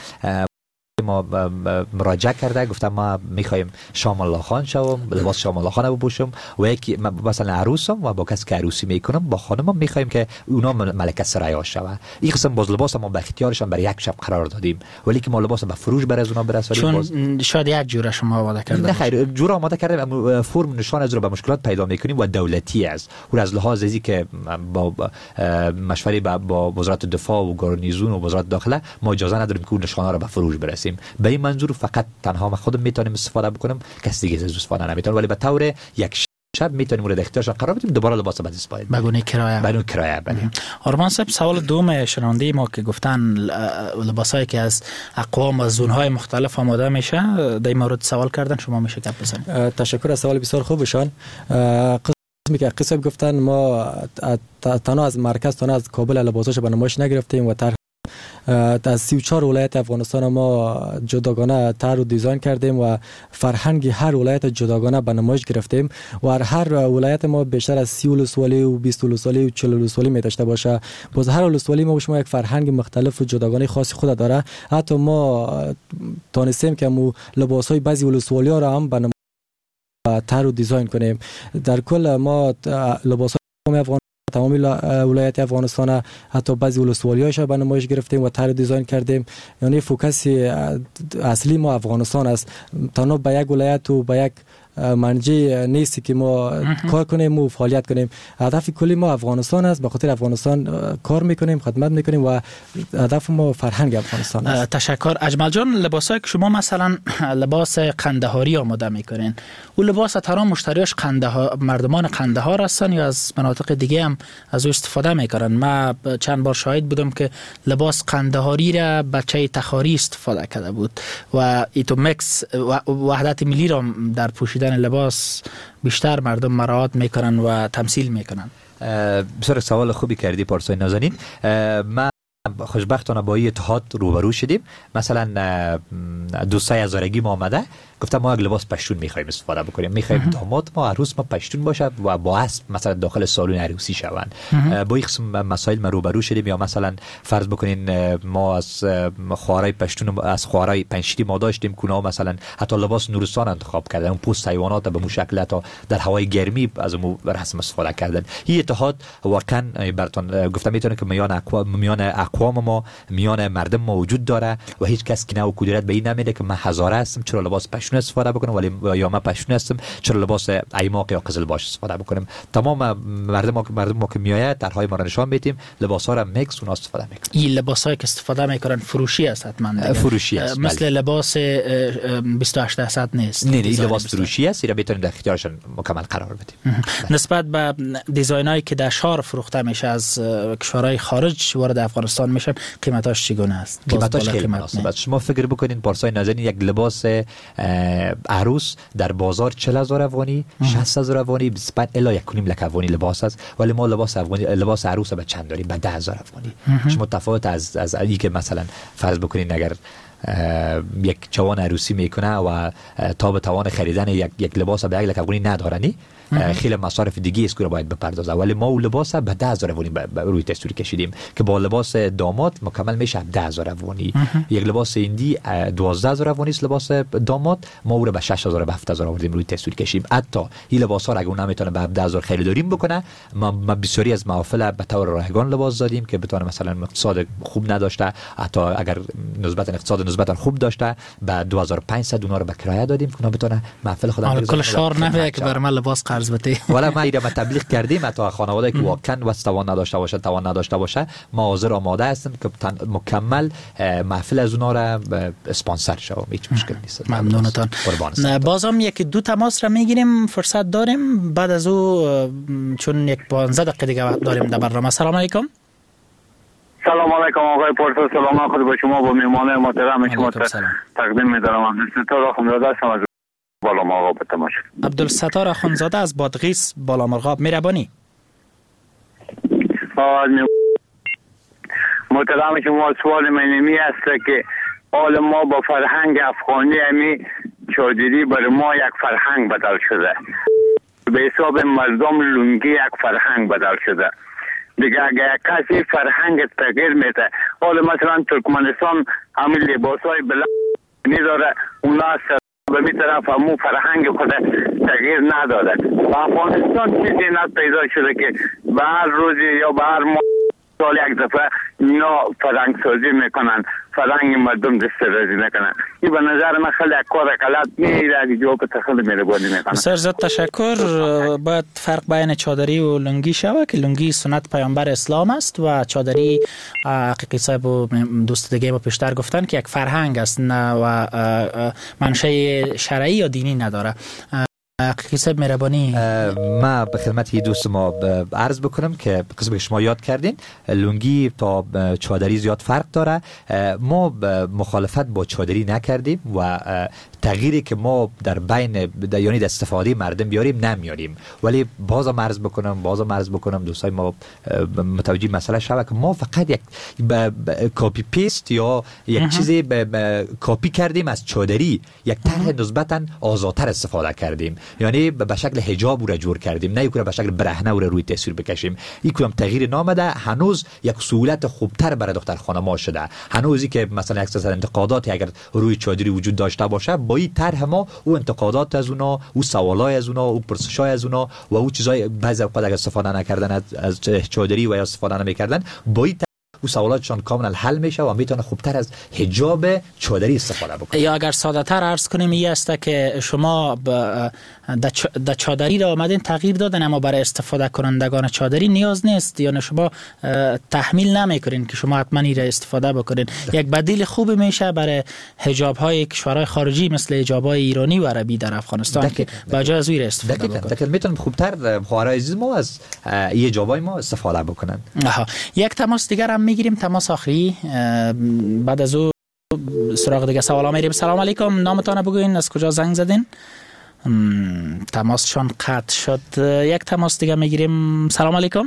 ما مراجعه کرده گفتم ما میخوایم شام الله خان شوم، لباس شام الله خان بپوشم و یکی مثلا عروسم و با کسی که عروسی میکنم با خانمم میخوایم که اونا ملکه سریا شوه. این قسم باز لباس ما به اختیارشان برای یک شب قرار دادیم، ولی که ما لباس به فروش برای اونا برسونیم چون باز شاید یک جوره شما آماده کرده. نه خیر، جوره آماده کردیم، فرم نشان از رو به مشکلات پیدا میکنیم و دولتی است و از لحاظ ازی که با مشوره با وزارت دفاع و گارنیزون و وزارت داخله ما اجازه نداریم که اون نشانه رو به فروش برسیم. به این منظور فقط تنها ما خودم میتونیم استفاده بکنم، کسی دیگه از استفاده نمیتونه، ولی به طور یک شب میتونیم مورد اختیارشان قرار بدیم دوباره لباس بعد استفاده کنیم بدون کرایه. بدون کرایه بله. آرمان صاحب سوال دوم شنونده ما که گفتن لباسایی که از اقوام و زونهای مختلف آماده میشه در این مورد سوال کردن، شما میشه گپ بزنید. تشکر از سوال بسیار خوبشان. قسمی که قسم گفتن ما تنها از مرکز تنها از کابل لباساش به نمایش نگرفتیم و تر از سی و چهار ولایت افغانستان ما جداگانه طرح و دیزاین کردیم و فرهنگ هر ولایت جداگانه به نمایش گرفتیم و هر ولایت ما بیشتر از سی ولسوالی و بیست ولسوالی و چهل ولسوالی می داشته باشه. باز هر ولسوالی ما شما یک فرهنگ مختلف و جداگانه خاصی خود داره. حتی ما تانستیم که مو لباسای بعضی ولسوالی ها را هم به نمایش طرح و دیزاین کنیم. در کل ما لباسای افغان تمامی ولایت افغانستان حتی بعضی ولسوالی‌هاش به نمایش گرفتیم و طرح دیزاین کردیم. یعنی فوکس اصلی ما افغانستان است. تنها به یک ولایت و به یک منجی نیستی که ما کار کنیم و فعالیت کنیم. هدف کلی ما افغانستان است، به خاطر افغانستان کار میکنیم، خدمت میکنیم و هدف ما فرهنگ افغانستان است. تشکر. اجمل جان، لباسایی که شما مثلا لباس قندهاری آماده میکنین، اون لباس ترا مشتریاش قندهار مردمان قندهار هستن یا از مناطق دیگه هم از او استفاده میکنن؟ ما چند بار شاهد بودم که لباس قندهاری را بچه تخاری استفاده کرده بود و ایتو مکس وحدت ملی را در پوشیدن لباس بیشتر مردم مراعات میکنن و تمثیل میکنن. بسیار سوال خوبی کردی پارسای نازنین. ما خوشبختانه با این اتحاد روبرو شدیم. مثلا دوستای هزارگی ما آمده گفتم ما یک لباس پشتون میخوایم استفاده بکنیم، میخوایم داماد ما عروس ما پشتون باشه و با اسب مثلا داخل سالن عروسی شوند. با این قسم مسائل ما روبرو شدیم. یا مثلا فرض بکنین ما از خوارای پشتون از خوارای پنجشیری ما داشتیم که مثلا حتی لباس نورستان انتخاب کردن، اون پوست حیوانات به مو شکل تا در هوای گرمی از اون رسم استفاده کردن. این اتحاد واقعا براتون گفتم میتونه که میان اقوام میان اقوام ما میان مردم موجود داره و هیچ کس که نه کدورت به این نمیده که من هزاره هستم چرا لباس پشتون استفاده بکنم، ولی یا من پشتون هستم چرا لباس ایماق یا قزلباش استفاده بکنم. تمام مردم مردم ما که میآید درهای ما را نشان میدیم، لباس ها را میکس اون استفاده میکنن. این لباس هایی که استفاده میکنن فروشی است حتما؟ فروشی است، مثل بله. لباس بیست و هشت درصد نیست. نه نه این لباس فروشی است، اینا میتونیم در اختیارشون مکمل قرار بدیم. نسبت به دیزاین هایی که در شهر فروخته میشه از کشورهای خارج وارد افغانستان میشن، قیمتاش چگونه است؟ قیمتاش خیلی مناسب است. شما فکر بکنین پارسای نازنین یک لباس عروس در بازار چهل هزار افغانی، شصت هزار افغانی، بیست و پنج الی یک و نیم لک افغانی لباس است، ولی ما لباس افغانی لباس عروس به چند داریم؟ به ده هزار افغانی. شما تفاوت از از این که مثلا فرض بکنین اگر یک جوان عروسی میکنه و تا به توان خریدن یک یک لباس به یک لک افغانی ندارنی، خیلی مصارف دیگه است که باید بپردازه، ولی ما اون لباس به ده هزار افغانی روی تصویر کشیدیم که با لباس داماد مکمل میشه ده هزار افغانی. یک لباس هندی دوازده هزار افغانی است لباس داماد، ما او رو به شش هزار به هفت هزار آوردیم روی تصویر کشیدیم. حتی این لباس ها اگه اون نمیتونه به هفده هزار خریداریم بکنه، ما ما بسیاری از محافل به طور رایگان لباس دادیم که بتونه مثلا اقتصاد خوب نداشته، حتی اگر نسبت اقتصاد نسبتا خوب داشته. به دو هزار و پانصد اونا رو به کرایه دادیم که اونا بتونه محفل خودم حالا کل شهر نمیه که بر من لباس قرض بده. والا ما اینا تبلیغ کردیم تا خانواده که واقعا واسه توان نداشته باشه توان نداشته باشه ما حاضر آماده هستیم که مکمل محفل از اونا را اسپانسر شوم. هیچ مشکل نیست. ممنونتان. بازم یک دو تماس را میگیریم فرصت داریم بعد از او چون یک پانزده دقیقه دیگه وقت داریم در برنامه. سلام علیکم. سلام علیکم آقای پورتو. سلام خود به شما با میهمان محترم شما تقدیم می‌دارم. عبدالستار اخوندزاده هستم از بالامرغاب به تماش. عبدالستار اخوندزاده از بادغیس بالامرغاب. مهربانی. محترم شما سوال منمی است که حال ما با فرهنگ افغانی امی چادری بر ما یک فرهنگ بدل شده. به حساب مردم لنگی یک فرهنگ بدل شده. دیگه اگر کسی فرهنگ تغییر میده حالا مثلا ترکمنستان همین لباسای بلند داره اونا به می طرف همون فرهنگ خود تغییر نداده. و افغانستان چیزی نت پیدا شده که به هر روزی یا به هر ماه سال یک دفعه اینا فرهنگ سازی میکنن فرهنگ مردم دسترازی میکنن. این به نظر من خیلی کار غلط میره اگه جواب خیلی مهربانی میکنن. سر زد تشکر. باید فرق بین چادری و لنگی شود که لنگی سنت پیامبر اسلام است و چادری حقیقی صاحب و دوست دیگه ما پیشتر گفتن که یک فرهنگ است نه و منشأ شرعی یا دینی نداره. حقیقی صاحب مهربانی. ما به خدمت دوست ما عرض بکنم که قسم که شما یاد کردین لنگی تا چادری زیاد فرق داره. ما مخالفت با چادری نکردیم و تغییری که ما در بین یعنی در استفاده مردم بیاریم نمیاریم. ولی بازم عرض بکنم بازم عرض بکنم دوستای ما متوجه مسئله شوه که ما فقط یک کپی پیست یا یک چیزی کپی کردیم از چادری یک طرح نسبتا آزادتر استفاده کردیم. یعنی به شکل حجاب رو جور کردیم نه یک به شکل برهنه رو روی تصویر بکشیم. این کدام تغییر نامده. هنوز یک سهولت خوبتر برای دختر خانم‌ها شده. هنوزی که مثلا یک سری انتقاداتی اگر روی چادری وجود داشته باشه با این طرح ما او انتقادات از اونا او سوالای از اونا او پرسشای از اونا و او چیزای بعضی اوقات اگر استفاده نکردن از, از چادری و یا استفاده نمیکردن با این او سوالاتشان کاملا حل میشه و میتونه خوبتر از حجاب چادری استفاده بکنه. یا اگر ساده تر عرض کنیم این است که شما در چادری را آمدین تغییر دادن اما برای استفاده کنندگان چادری نیاز نیست یعنی شما تحمیل نمیکنین که شما حتما این را استفاده بکنین. یک بدیل خوب میشه برای حجاب های کشورهای خارجی مثل حجاب های ایرانی و عربی در افغانستان که با جای از این را استفاده بکنن. دقیقاً میتونن خوبتر خواهرای عزیز ما از این حجابای ما استفاده بکنن. آها. یک تماس دیگر هم میگیریم. تماس آخری بعد از او سراغ دیگه سوالا میریم. سلام علیکم. نامتان بگوین از کجا زنگ زدین؟ تماسشان قطع شد. یک تماس دیگه میگیریم. سلام علیکم.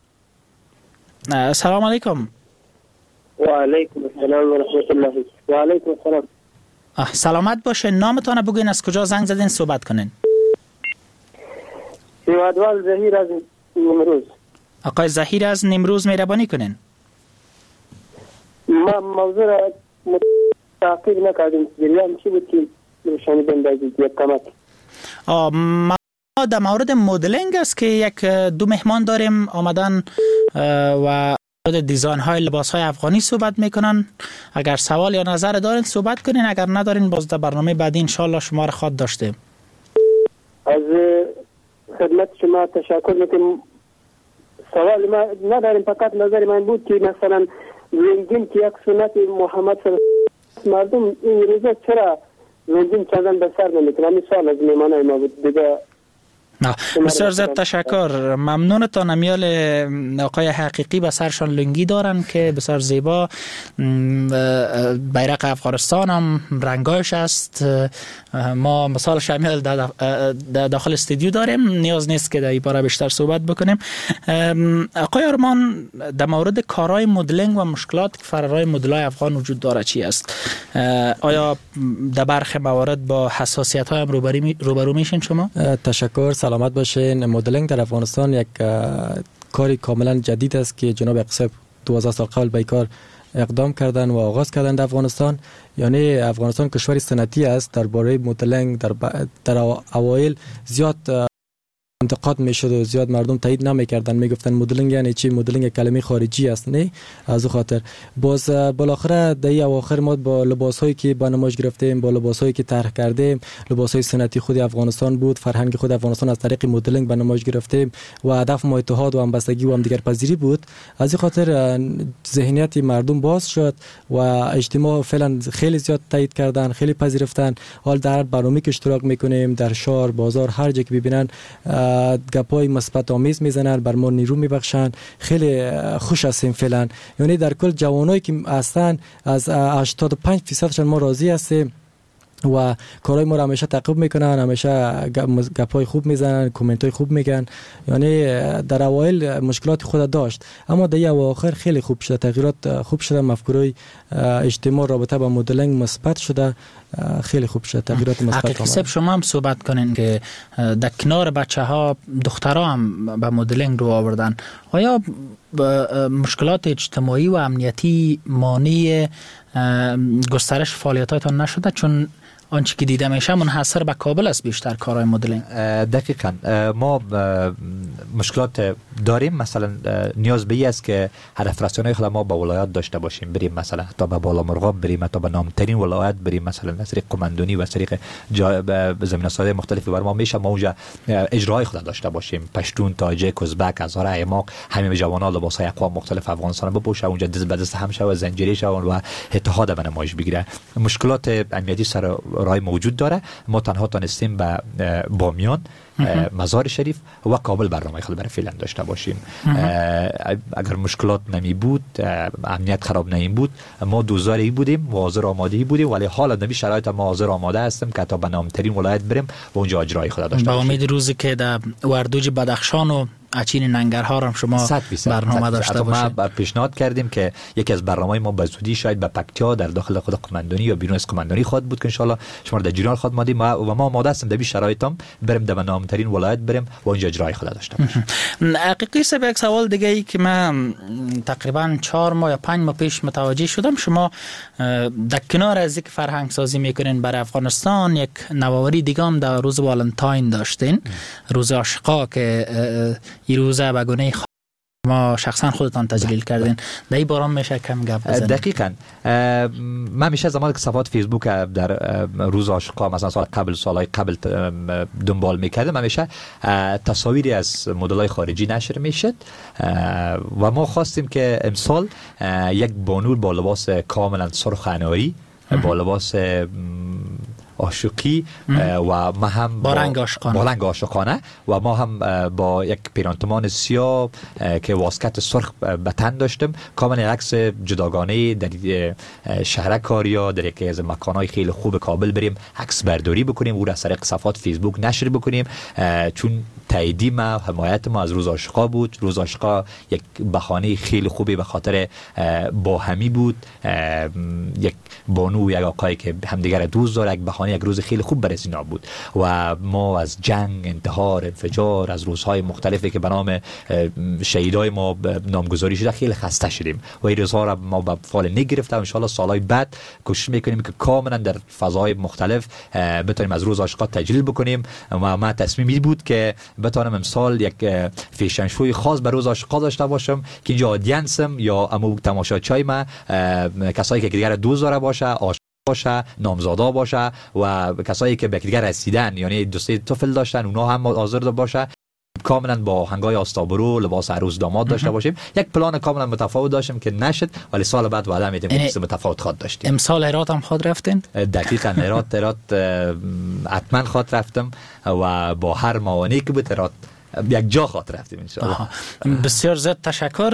سلام علیکم. و علیکم السلام و رحمت الله. و علیکم السلام. سلامت باشه. نامتان بگوین از کجا زنگ زدین صحبت کنین. سیوادوال زهیر از نمروز. آقای زهیر از نمروز مهربانی کنین. ما موضوع را تعقیب نکردیم. جریان چی بود که شنیدن در یک کمک؟ ما در مورد مدلینگ است که یک دو مهمان داریم آمدن و مورد دیزاین های لباس های افغانی صحبت میکنن. اگر سوال یا نظر دارین صحبت کنین. اگر ندارین باز در برنامه بعدی انشالله شما را خواد داشتیم. از خدمت شما تشکر میکنم. سوال ما نداریم فقط نظر من بود که مثلا رنگین که یک سنت محمد صلی الله علیه و مردم این روزا چرا رنگین کردن به سر نمیکنن؟ همین سوال از میمانای ما بود دیگه. بسیار زیاد تشکر. ممنونتان. امیال آقای حقیقی به سرشان لنگی دارن که بسیار زیبا بیرق افغانستان هم رنگایش است. ما مثال شامل در داخل استودیو داریم نیاز نیست که در این باره بیشتر صحبت بکنیم. آقای آرمان در مورد کارهای مدلینگ و مشکلات که فرارای مدلای افغان وجود داره چی است؟ آیا در برخی موارد با حساسیت های هم روبرو میشین شما؟ تشکر. سلامت باشین. مدلینگ در افغانستان یک کاری کاملا جدید است که جناب اقصی دو هزار سال قبل به کار اقدام کردن و آغاز کردن در افغانستان. یعنی افغانستان کشوری سنتی است. درباره مدلینگ در در اوایل زیاد انتقاد میشد و زیاد مردم تایید نمیکردن، میگفتن مدلینگ یعنی چی، مدلینگ کلمه خارجی است. نه از خاطر باز بالاخره در اواخر ما با لباسایی که با نمایش گرفتیم، با لباسایی که طرح کردیم، لباسای سنتی خود افغانستان بود، فرهنگ خود افغانستان از طریق مدلینگ به نمایش گرفتیم و هدف ما اتحاد و همبستگی و همدیگر پذیری بود. از خاطر ذهنیت مردم باز شد و اجتماع فعلا خیلی زیاد تایید کردن، خیلی پذیرفتن. حال در برنامه‌ای که اشتراک میکنیم در شهر، بازار، هر جا که ببینن گپای مثبت آمیز میزنن، بر ما نیرو میبخشن. خیلی خوش هستیم فعلا. یعنی در کل جوانایی که هستن از هشتاد و پنج درصدشون ما راضی هستیم و کارهای ما رو همیشه تعقیب میکنن، همیشه گپای خوب میزنن، کامنت های خوب میگن. یعنی در اوایل مشکلات خود داشت اما در اواخر خیلی خوب شده، تغییرات خوب شده، مفکورای اجتماع رابطه با مدلینگ مثبت شده، خیلی خوب شده، تغییرات مثبت آمد. شما هم صحبت کنین که در کنار بچه ها دخترها هم به مدلینگ رو آوردن. آیا مشکلات اجتماعی و امنیتی مانع گسترش فعالیتاتون نشده؟ چون آنچه که دیده میشه منحصر به کابل است بیشتر کارهای مدلینگ. دقیقاً ما مشکلات داریم. مثلا نیاز به این است که هدف رسانی خود ما با ولایات داشته باشیم، بریم مثلا تا به بالا مرغاب بریم، تا به نامترین ولایت بریم، مثلا از طریق قماندونی و از طریق زمینه‌های مختلفی بر ما میشه ما اونجا اجرای خود داشته باشیم. پشتون، تاجیک، ازبک، هزاره، ایماق، همه جوانان لباسای اقوام مختلف افغانستان بپوشن، اونجا دست به دست هم شود، زنجیری شون و اتحاد به نمایش بگیره. مشکلات امنیتی سر راه موجود داره. ما تنها تانستیم به بامیان، مزار شریف و کابل برنامه خود برای فعلا داشته باشیم. اگر مشکلات نمی بود، امنیت خراب نمی بود، ما دوزاری بودیم و حاضر آماده بودیم، ولی حالا نمی شرایط ما حاضر آماده هستیم که تا به نامترین ولایت بریم و اونجا اجرای خود داشته باشیم. با امید روزی که در وردوج بدخشان و اچین ننگرهار هم شما برنامه داشته باشید. ما پیشنهاد کردیم که یکی از برنامه‌های ما به زودی شاید به پکتیا در داخل خود قماندونی یا بیرون از قماندونی خود بود که ان شاء الله شما در جریان خود مادیم و ما آماده هستیم در این شرایط هم بریم در نامترین ولایت بریم و اونجا اجرای خود داشته باشیم. حقیقی سب یک سوال دیگه ای که من تقریبا چهار ماه یا پنج ماه پیش متوجه شدم، شما در کنار از یک فرهنگ سازی میکنین برای افغانستان، یک نوآوری دیگه هم در روز والنتاین داشتین، روز عاشقا که این روزه به گونه ما شخصا خودتان تجلیل کردین. در این باران میشه کم گپ بزنید؟ دقیقاً من میشه زمانی که صفحات فیسبوک در روز عاشقا مثلا سال قبل سالهای قبل دنبال میکردم، همیشه تصاویری از مدل‌های خارجی نشر میشد و ما خواستیم که امسال یک بانو با لباس کاملا سرخ اناری، با لباس عاشقی و ما هم با رنگ عاشقانه با رنگ عاشقانه و ما هم با یک پیرانتمان سیاه که واسکت سرخ به تن داشتیم، کاملا عکس جداگانه در شهرکاریا در یکی از مکان‌های خیلی خوب کابل بریم عکس برداری بکنیم، او را از طریق صفحات فیسبوک نشر بکنیم، چون تاییدی ما حمایت ما از روز عاشقا بود. روز عاشقا یک بهانه خیلی خوبی به خاطر باهمی بود، یک بانو و یک آقایی که همدیگر دوست داره، یک بهانه، یک روز خیلی خوب برای اینا بود و ما از جنگ، انتحار، انفجار، از روزهای مختلفی که به نام شهیدای ما نامگذاری شده خیلی خسته شدیم و این روزها را ما به فال نگرفتیم. ان شاء الله سالهای بعد کوشش میکنیم که کاملا در فضای مختلف بتونیم از روز عاشقا تجلیل بکنیم و ما تصمیمی بود که بتونم امسال یک فیشن شوی خاص به روز عاشقا داشته باشم که اینجا آدینسم یا امو تماشاچای ما کسایی که دیگر دوست داره باشه، عاشق باشه، نامزادا باشه و کسایی که به دیگر رسیدن، یعنی دوستی طفل داشتن، اونا هم حاضر باشه، کاملا با هنگای آستابرو لباس عروس داماد داشته باشیم. یک پلان کاملا متفاوت داشتیم که نشد، ولی سال بعد وعده میدیم که متفاوت خود داشتیم. امسال هرات هم خود رفتین؟ دقیقاً هرات هرات حتما خود رفتم و با هر موانعی که بود هرات یک جا خاطر رفتیم ان شاء الله. بسیار زیاد تشکر.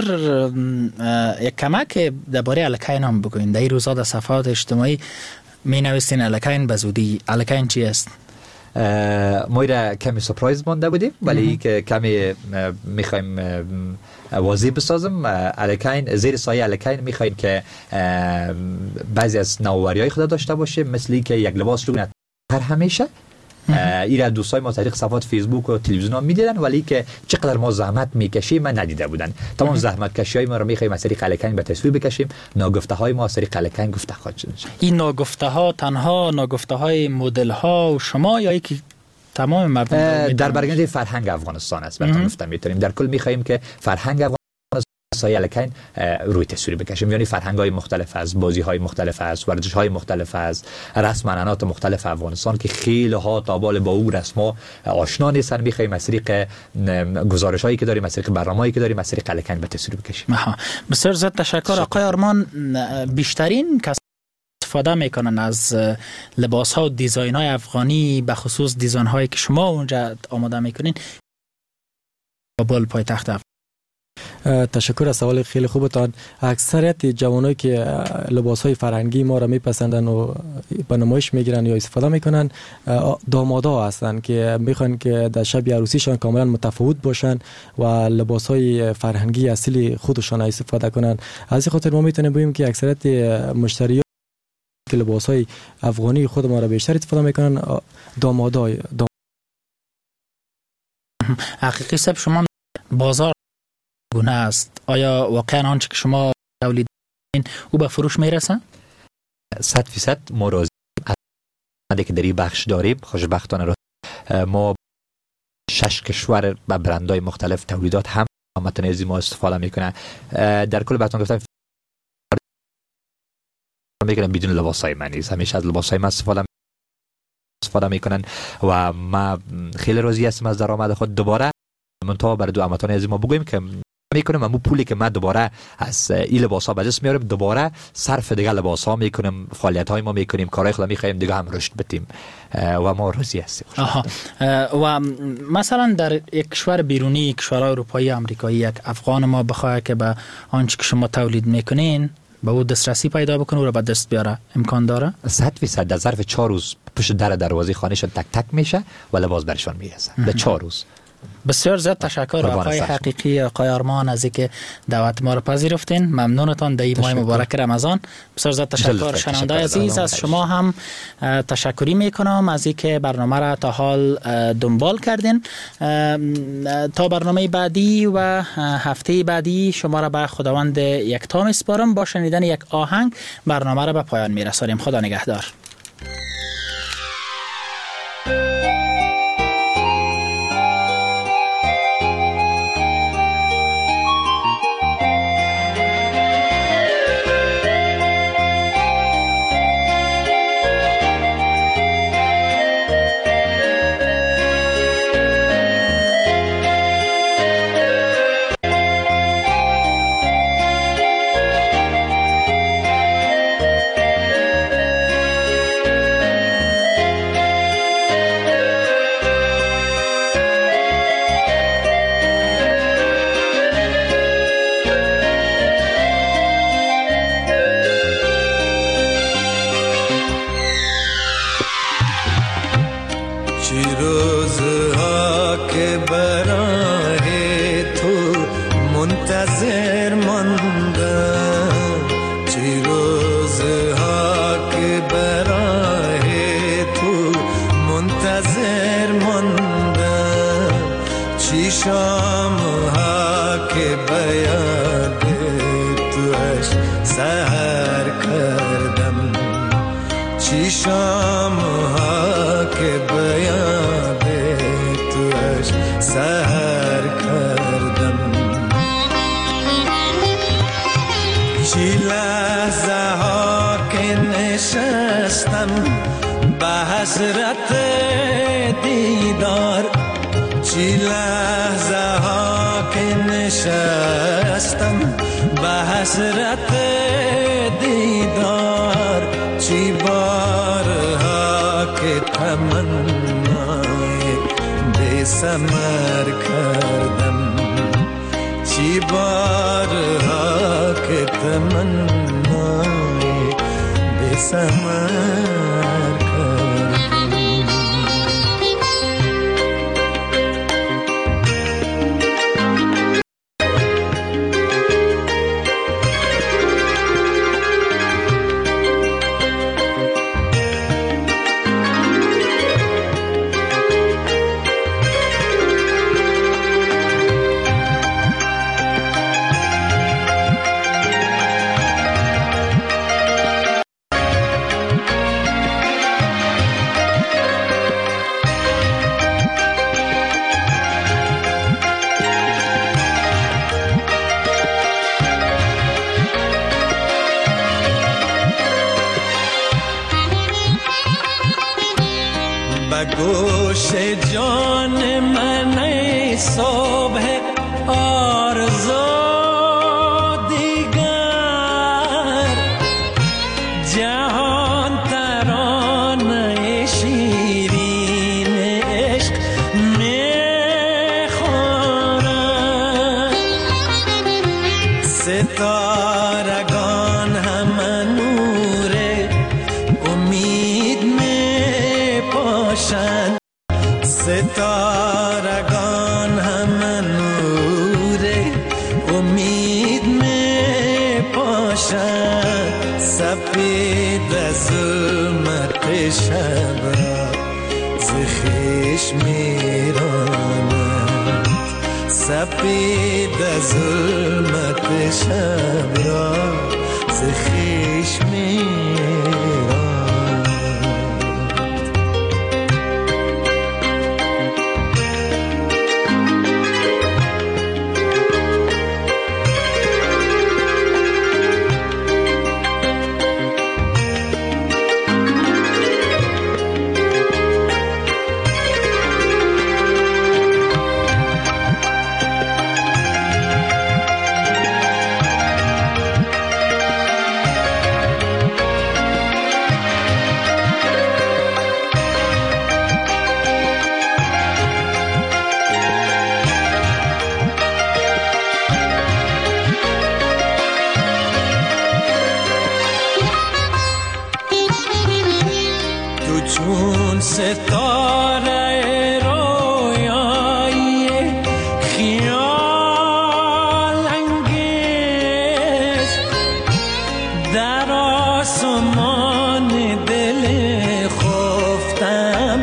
یک کمک درباره الکین هم بگوین. در این روزها در صفحات اجتماعی می نویسین الکین به زودی. الکین چی است؟ ما را کمی سپرایز مانده بودیم ولی که کمی میخوایم واضح بسازم. الکین، زیر سایه الکین میخوایم که بعضی از نوآوری‌های خود داشته باشه، مثل که یک لباس رو هر همیشه ایرا دوستای ما طریق صفحات فیسبوک و تلویزیون ها میدیدن، ولی که چقدر ما زحمت میکشیم من ندیده بودن. تمام زحمت کشی های ما رو میخوایم از طریق الکین به تصویر بکشیم، ناگفته های ما از طریق الکین گفته خواهد شد. این ناگفته ها تنها ناگفته های مدل ها و شما یا یکی تمام مردم در برگنده فرهنگ افغانستان است. براتون گفتم میتونیم در کل میخواهیم که فرهنگ افغانستان سایلکین روی تصویر بکشیم، یعنی فرهنگ های مختلف از بازی های مختلف از ورزش های مختلف از رسم عنعنات مختلف افغانستان که خیلی ها تابال با او رسم ها آشنا نیستن، میخوایم از طریق گزارش هایی که داریم، از طریق برنامه هایی که داریم، از طریق الکین به تصویر بکشیم. بسیار زیاد تشکر آقای آرمان. بیشترین کس استفاده میکنن از لباس ها و دیزاین های افغانی، به خصوص دیزاین هایی که شما اونجا آماده میکنین بال پایتخت افغان؟ تشکر از سوال خیلی خوبتان. اکثریت جوانایی که لباس‌های فرهنگی ما را میپسندن و به نمایش میگیرن یا استفاده میکنن دامادا هستن که میخوان که در شب عروسیشان کاملا متفاوت باشن و لباس‌های فرهنگی اصلی خودشان استفاده کنن. از این خاطر ما میتونیم بگیم که اکثریت مشتریان که لباس‌های افغانی خود ما را بیشتر استفاده میکنن دامادا. دام... حقیقی صاحب شما بازار گونه است، آیا واقعا آنچه که شما تولید می‌کنید او به فروش میرسه؟ صد فیصد ما راضی از که در این بخش داریم. خوشبختانه ما شش کشور با برندهای مختلف تولیدات هم متنازی ما استفاده میکنه. در کل براتون گفتم میکنن بدون لباسای من نیست، همیشه از لباسای من استفاده استفاده میکنن و ما خیلی راضی هستم از درآمد خود. دوباره منتها بر دو امتان از ما بگویم که میکنم امو پولی که ما دوباره از این لباس ها به دست میاریم دوباره صرف دیگه لباس ها میکنیم، فعالیت های ما میکنیم، کارهای خود میخوایم دیگه هم رشد بدیم و ما راضی هستیم. و مثلا در یک کشور بیرونی، کشورهای اروپایی، آمریکایی، یک افغان ما بخواد که به آنچه که شما تولید میکنین به او دسترسی پیدا بکنه و رو به دست بیاره، امکان داره؟ صد فیصد در ظرف چهار روز پشت در دروازه خانهشان تک تک میشه و لباس برشان میرسه در چهار روز. بسیار زیاد تشکر آقای حقیقی، آقای آرمان از اینکه دعوت ما را پذیرفتین. ممنونتان در این ماه مبارک رمضان. بسیار زیاد تشکر. شنونده عزیز از شما هم تشکری میکنم از اینکه برنامه را تا حال دنبال کردین. تا برنامه بعدی و هفته بعدی شما را به خداوند یکتا میسپارم. با شنیدن یک آهنگ برنامه را به پایان میرسانیم. خدا نگهدار. حسرت دیدار چی بارها که تمنای بی ثمر کردم، چی بارها که تمنای بی ثمر به گوش جان من ای صبح آرزو دیگر جهان ترانه شیرین عشق میخورد ستارگان همه نور امید میپاشند ستارگان همه نور امید میپاشند سفید ظلمت شب را ز خویش میرانند سفید ظلمت شب را ز خویش میرانند. چون ستاره رویایی خیال انگیز در آسمان دل خفتم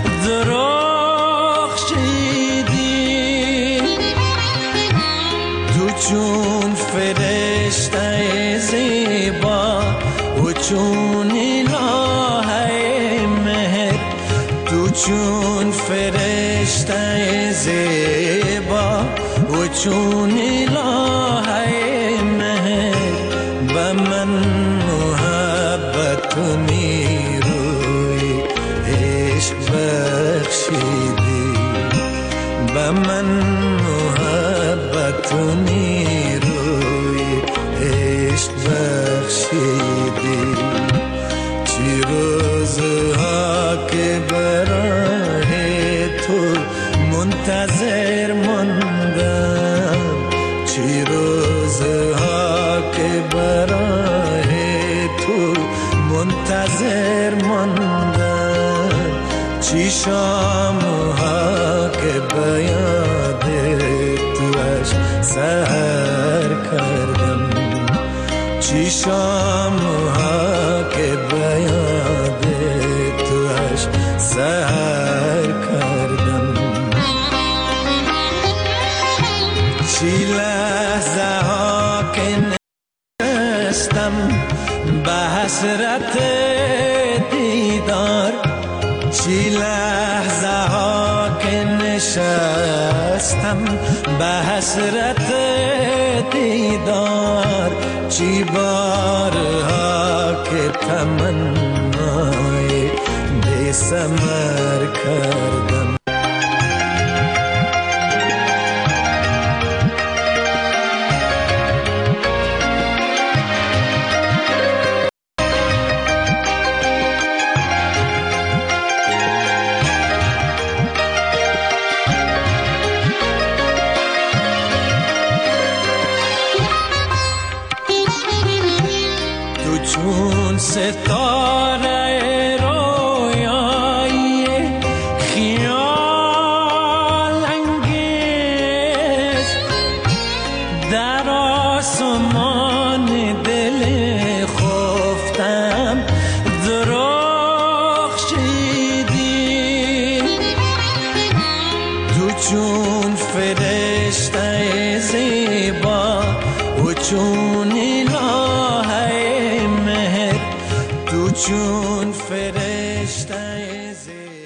درخشیدی تو چون فرشته زیبا و چون چون فرشته زیبا و چون الهه مهر به من محبت و نیروی عشق بخشیدی به من محبت و نیروی عشق بخشیدی چی روزها که برای تو منتظر ماندم چی روزها که برای تو منتظر ماندم چی شامها که به یاد توش سحر کردم چی شامها که به یاد توش سحر کردم چی لحظه ها که نشستم به حسرت دیدار چی لحظه ها که نشستم به حسرت دیدار چی بارها که تمنای بی ثمر کردم چون ستاره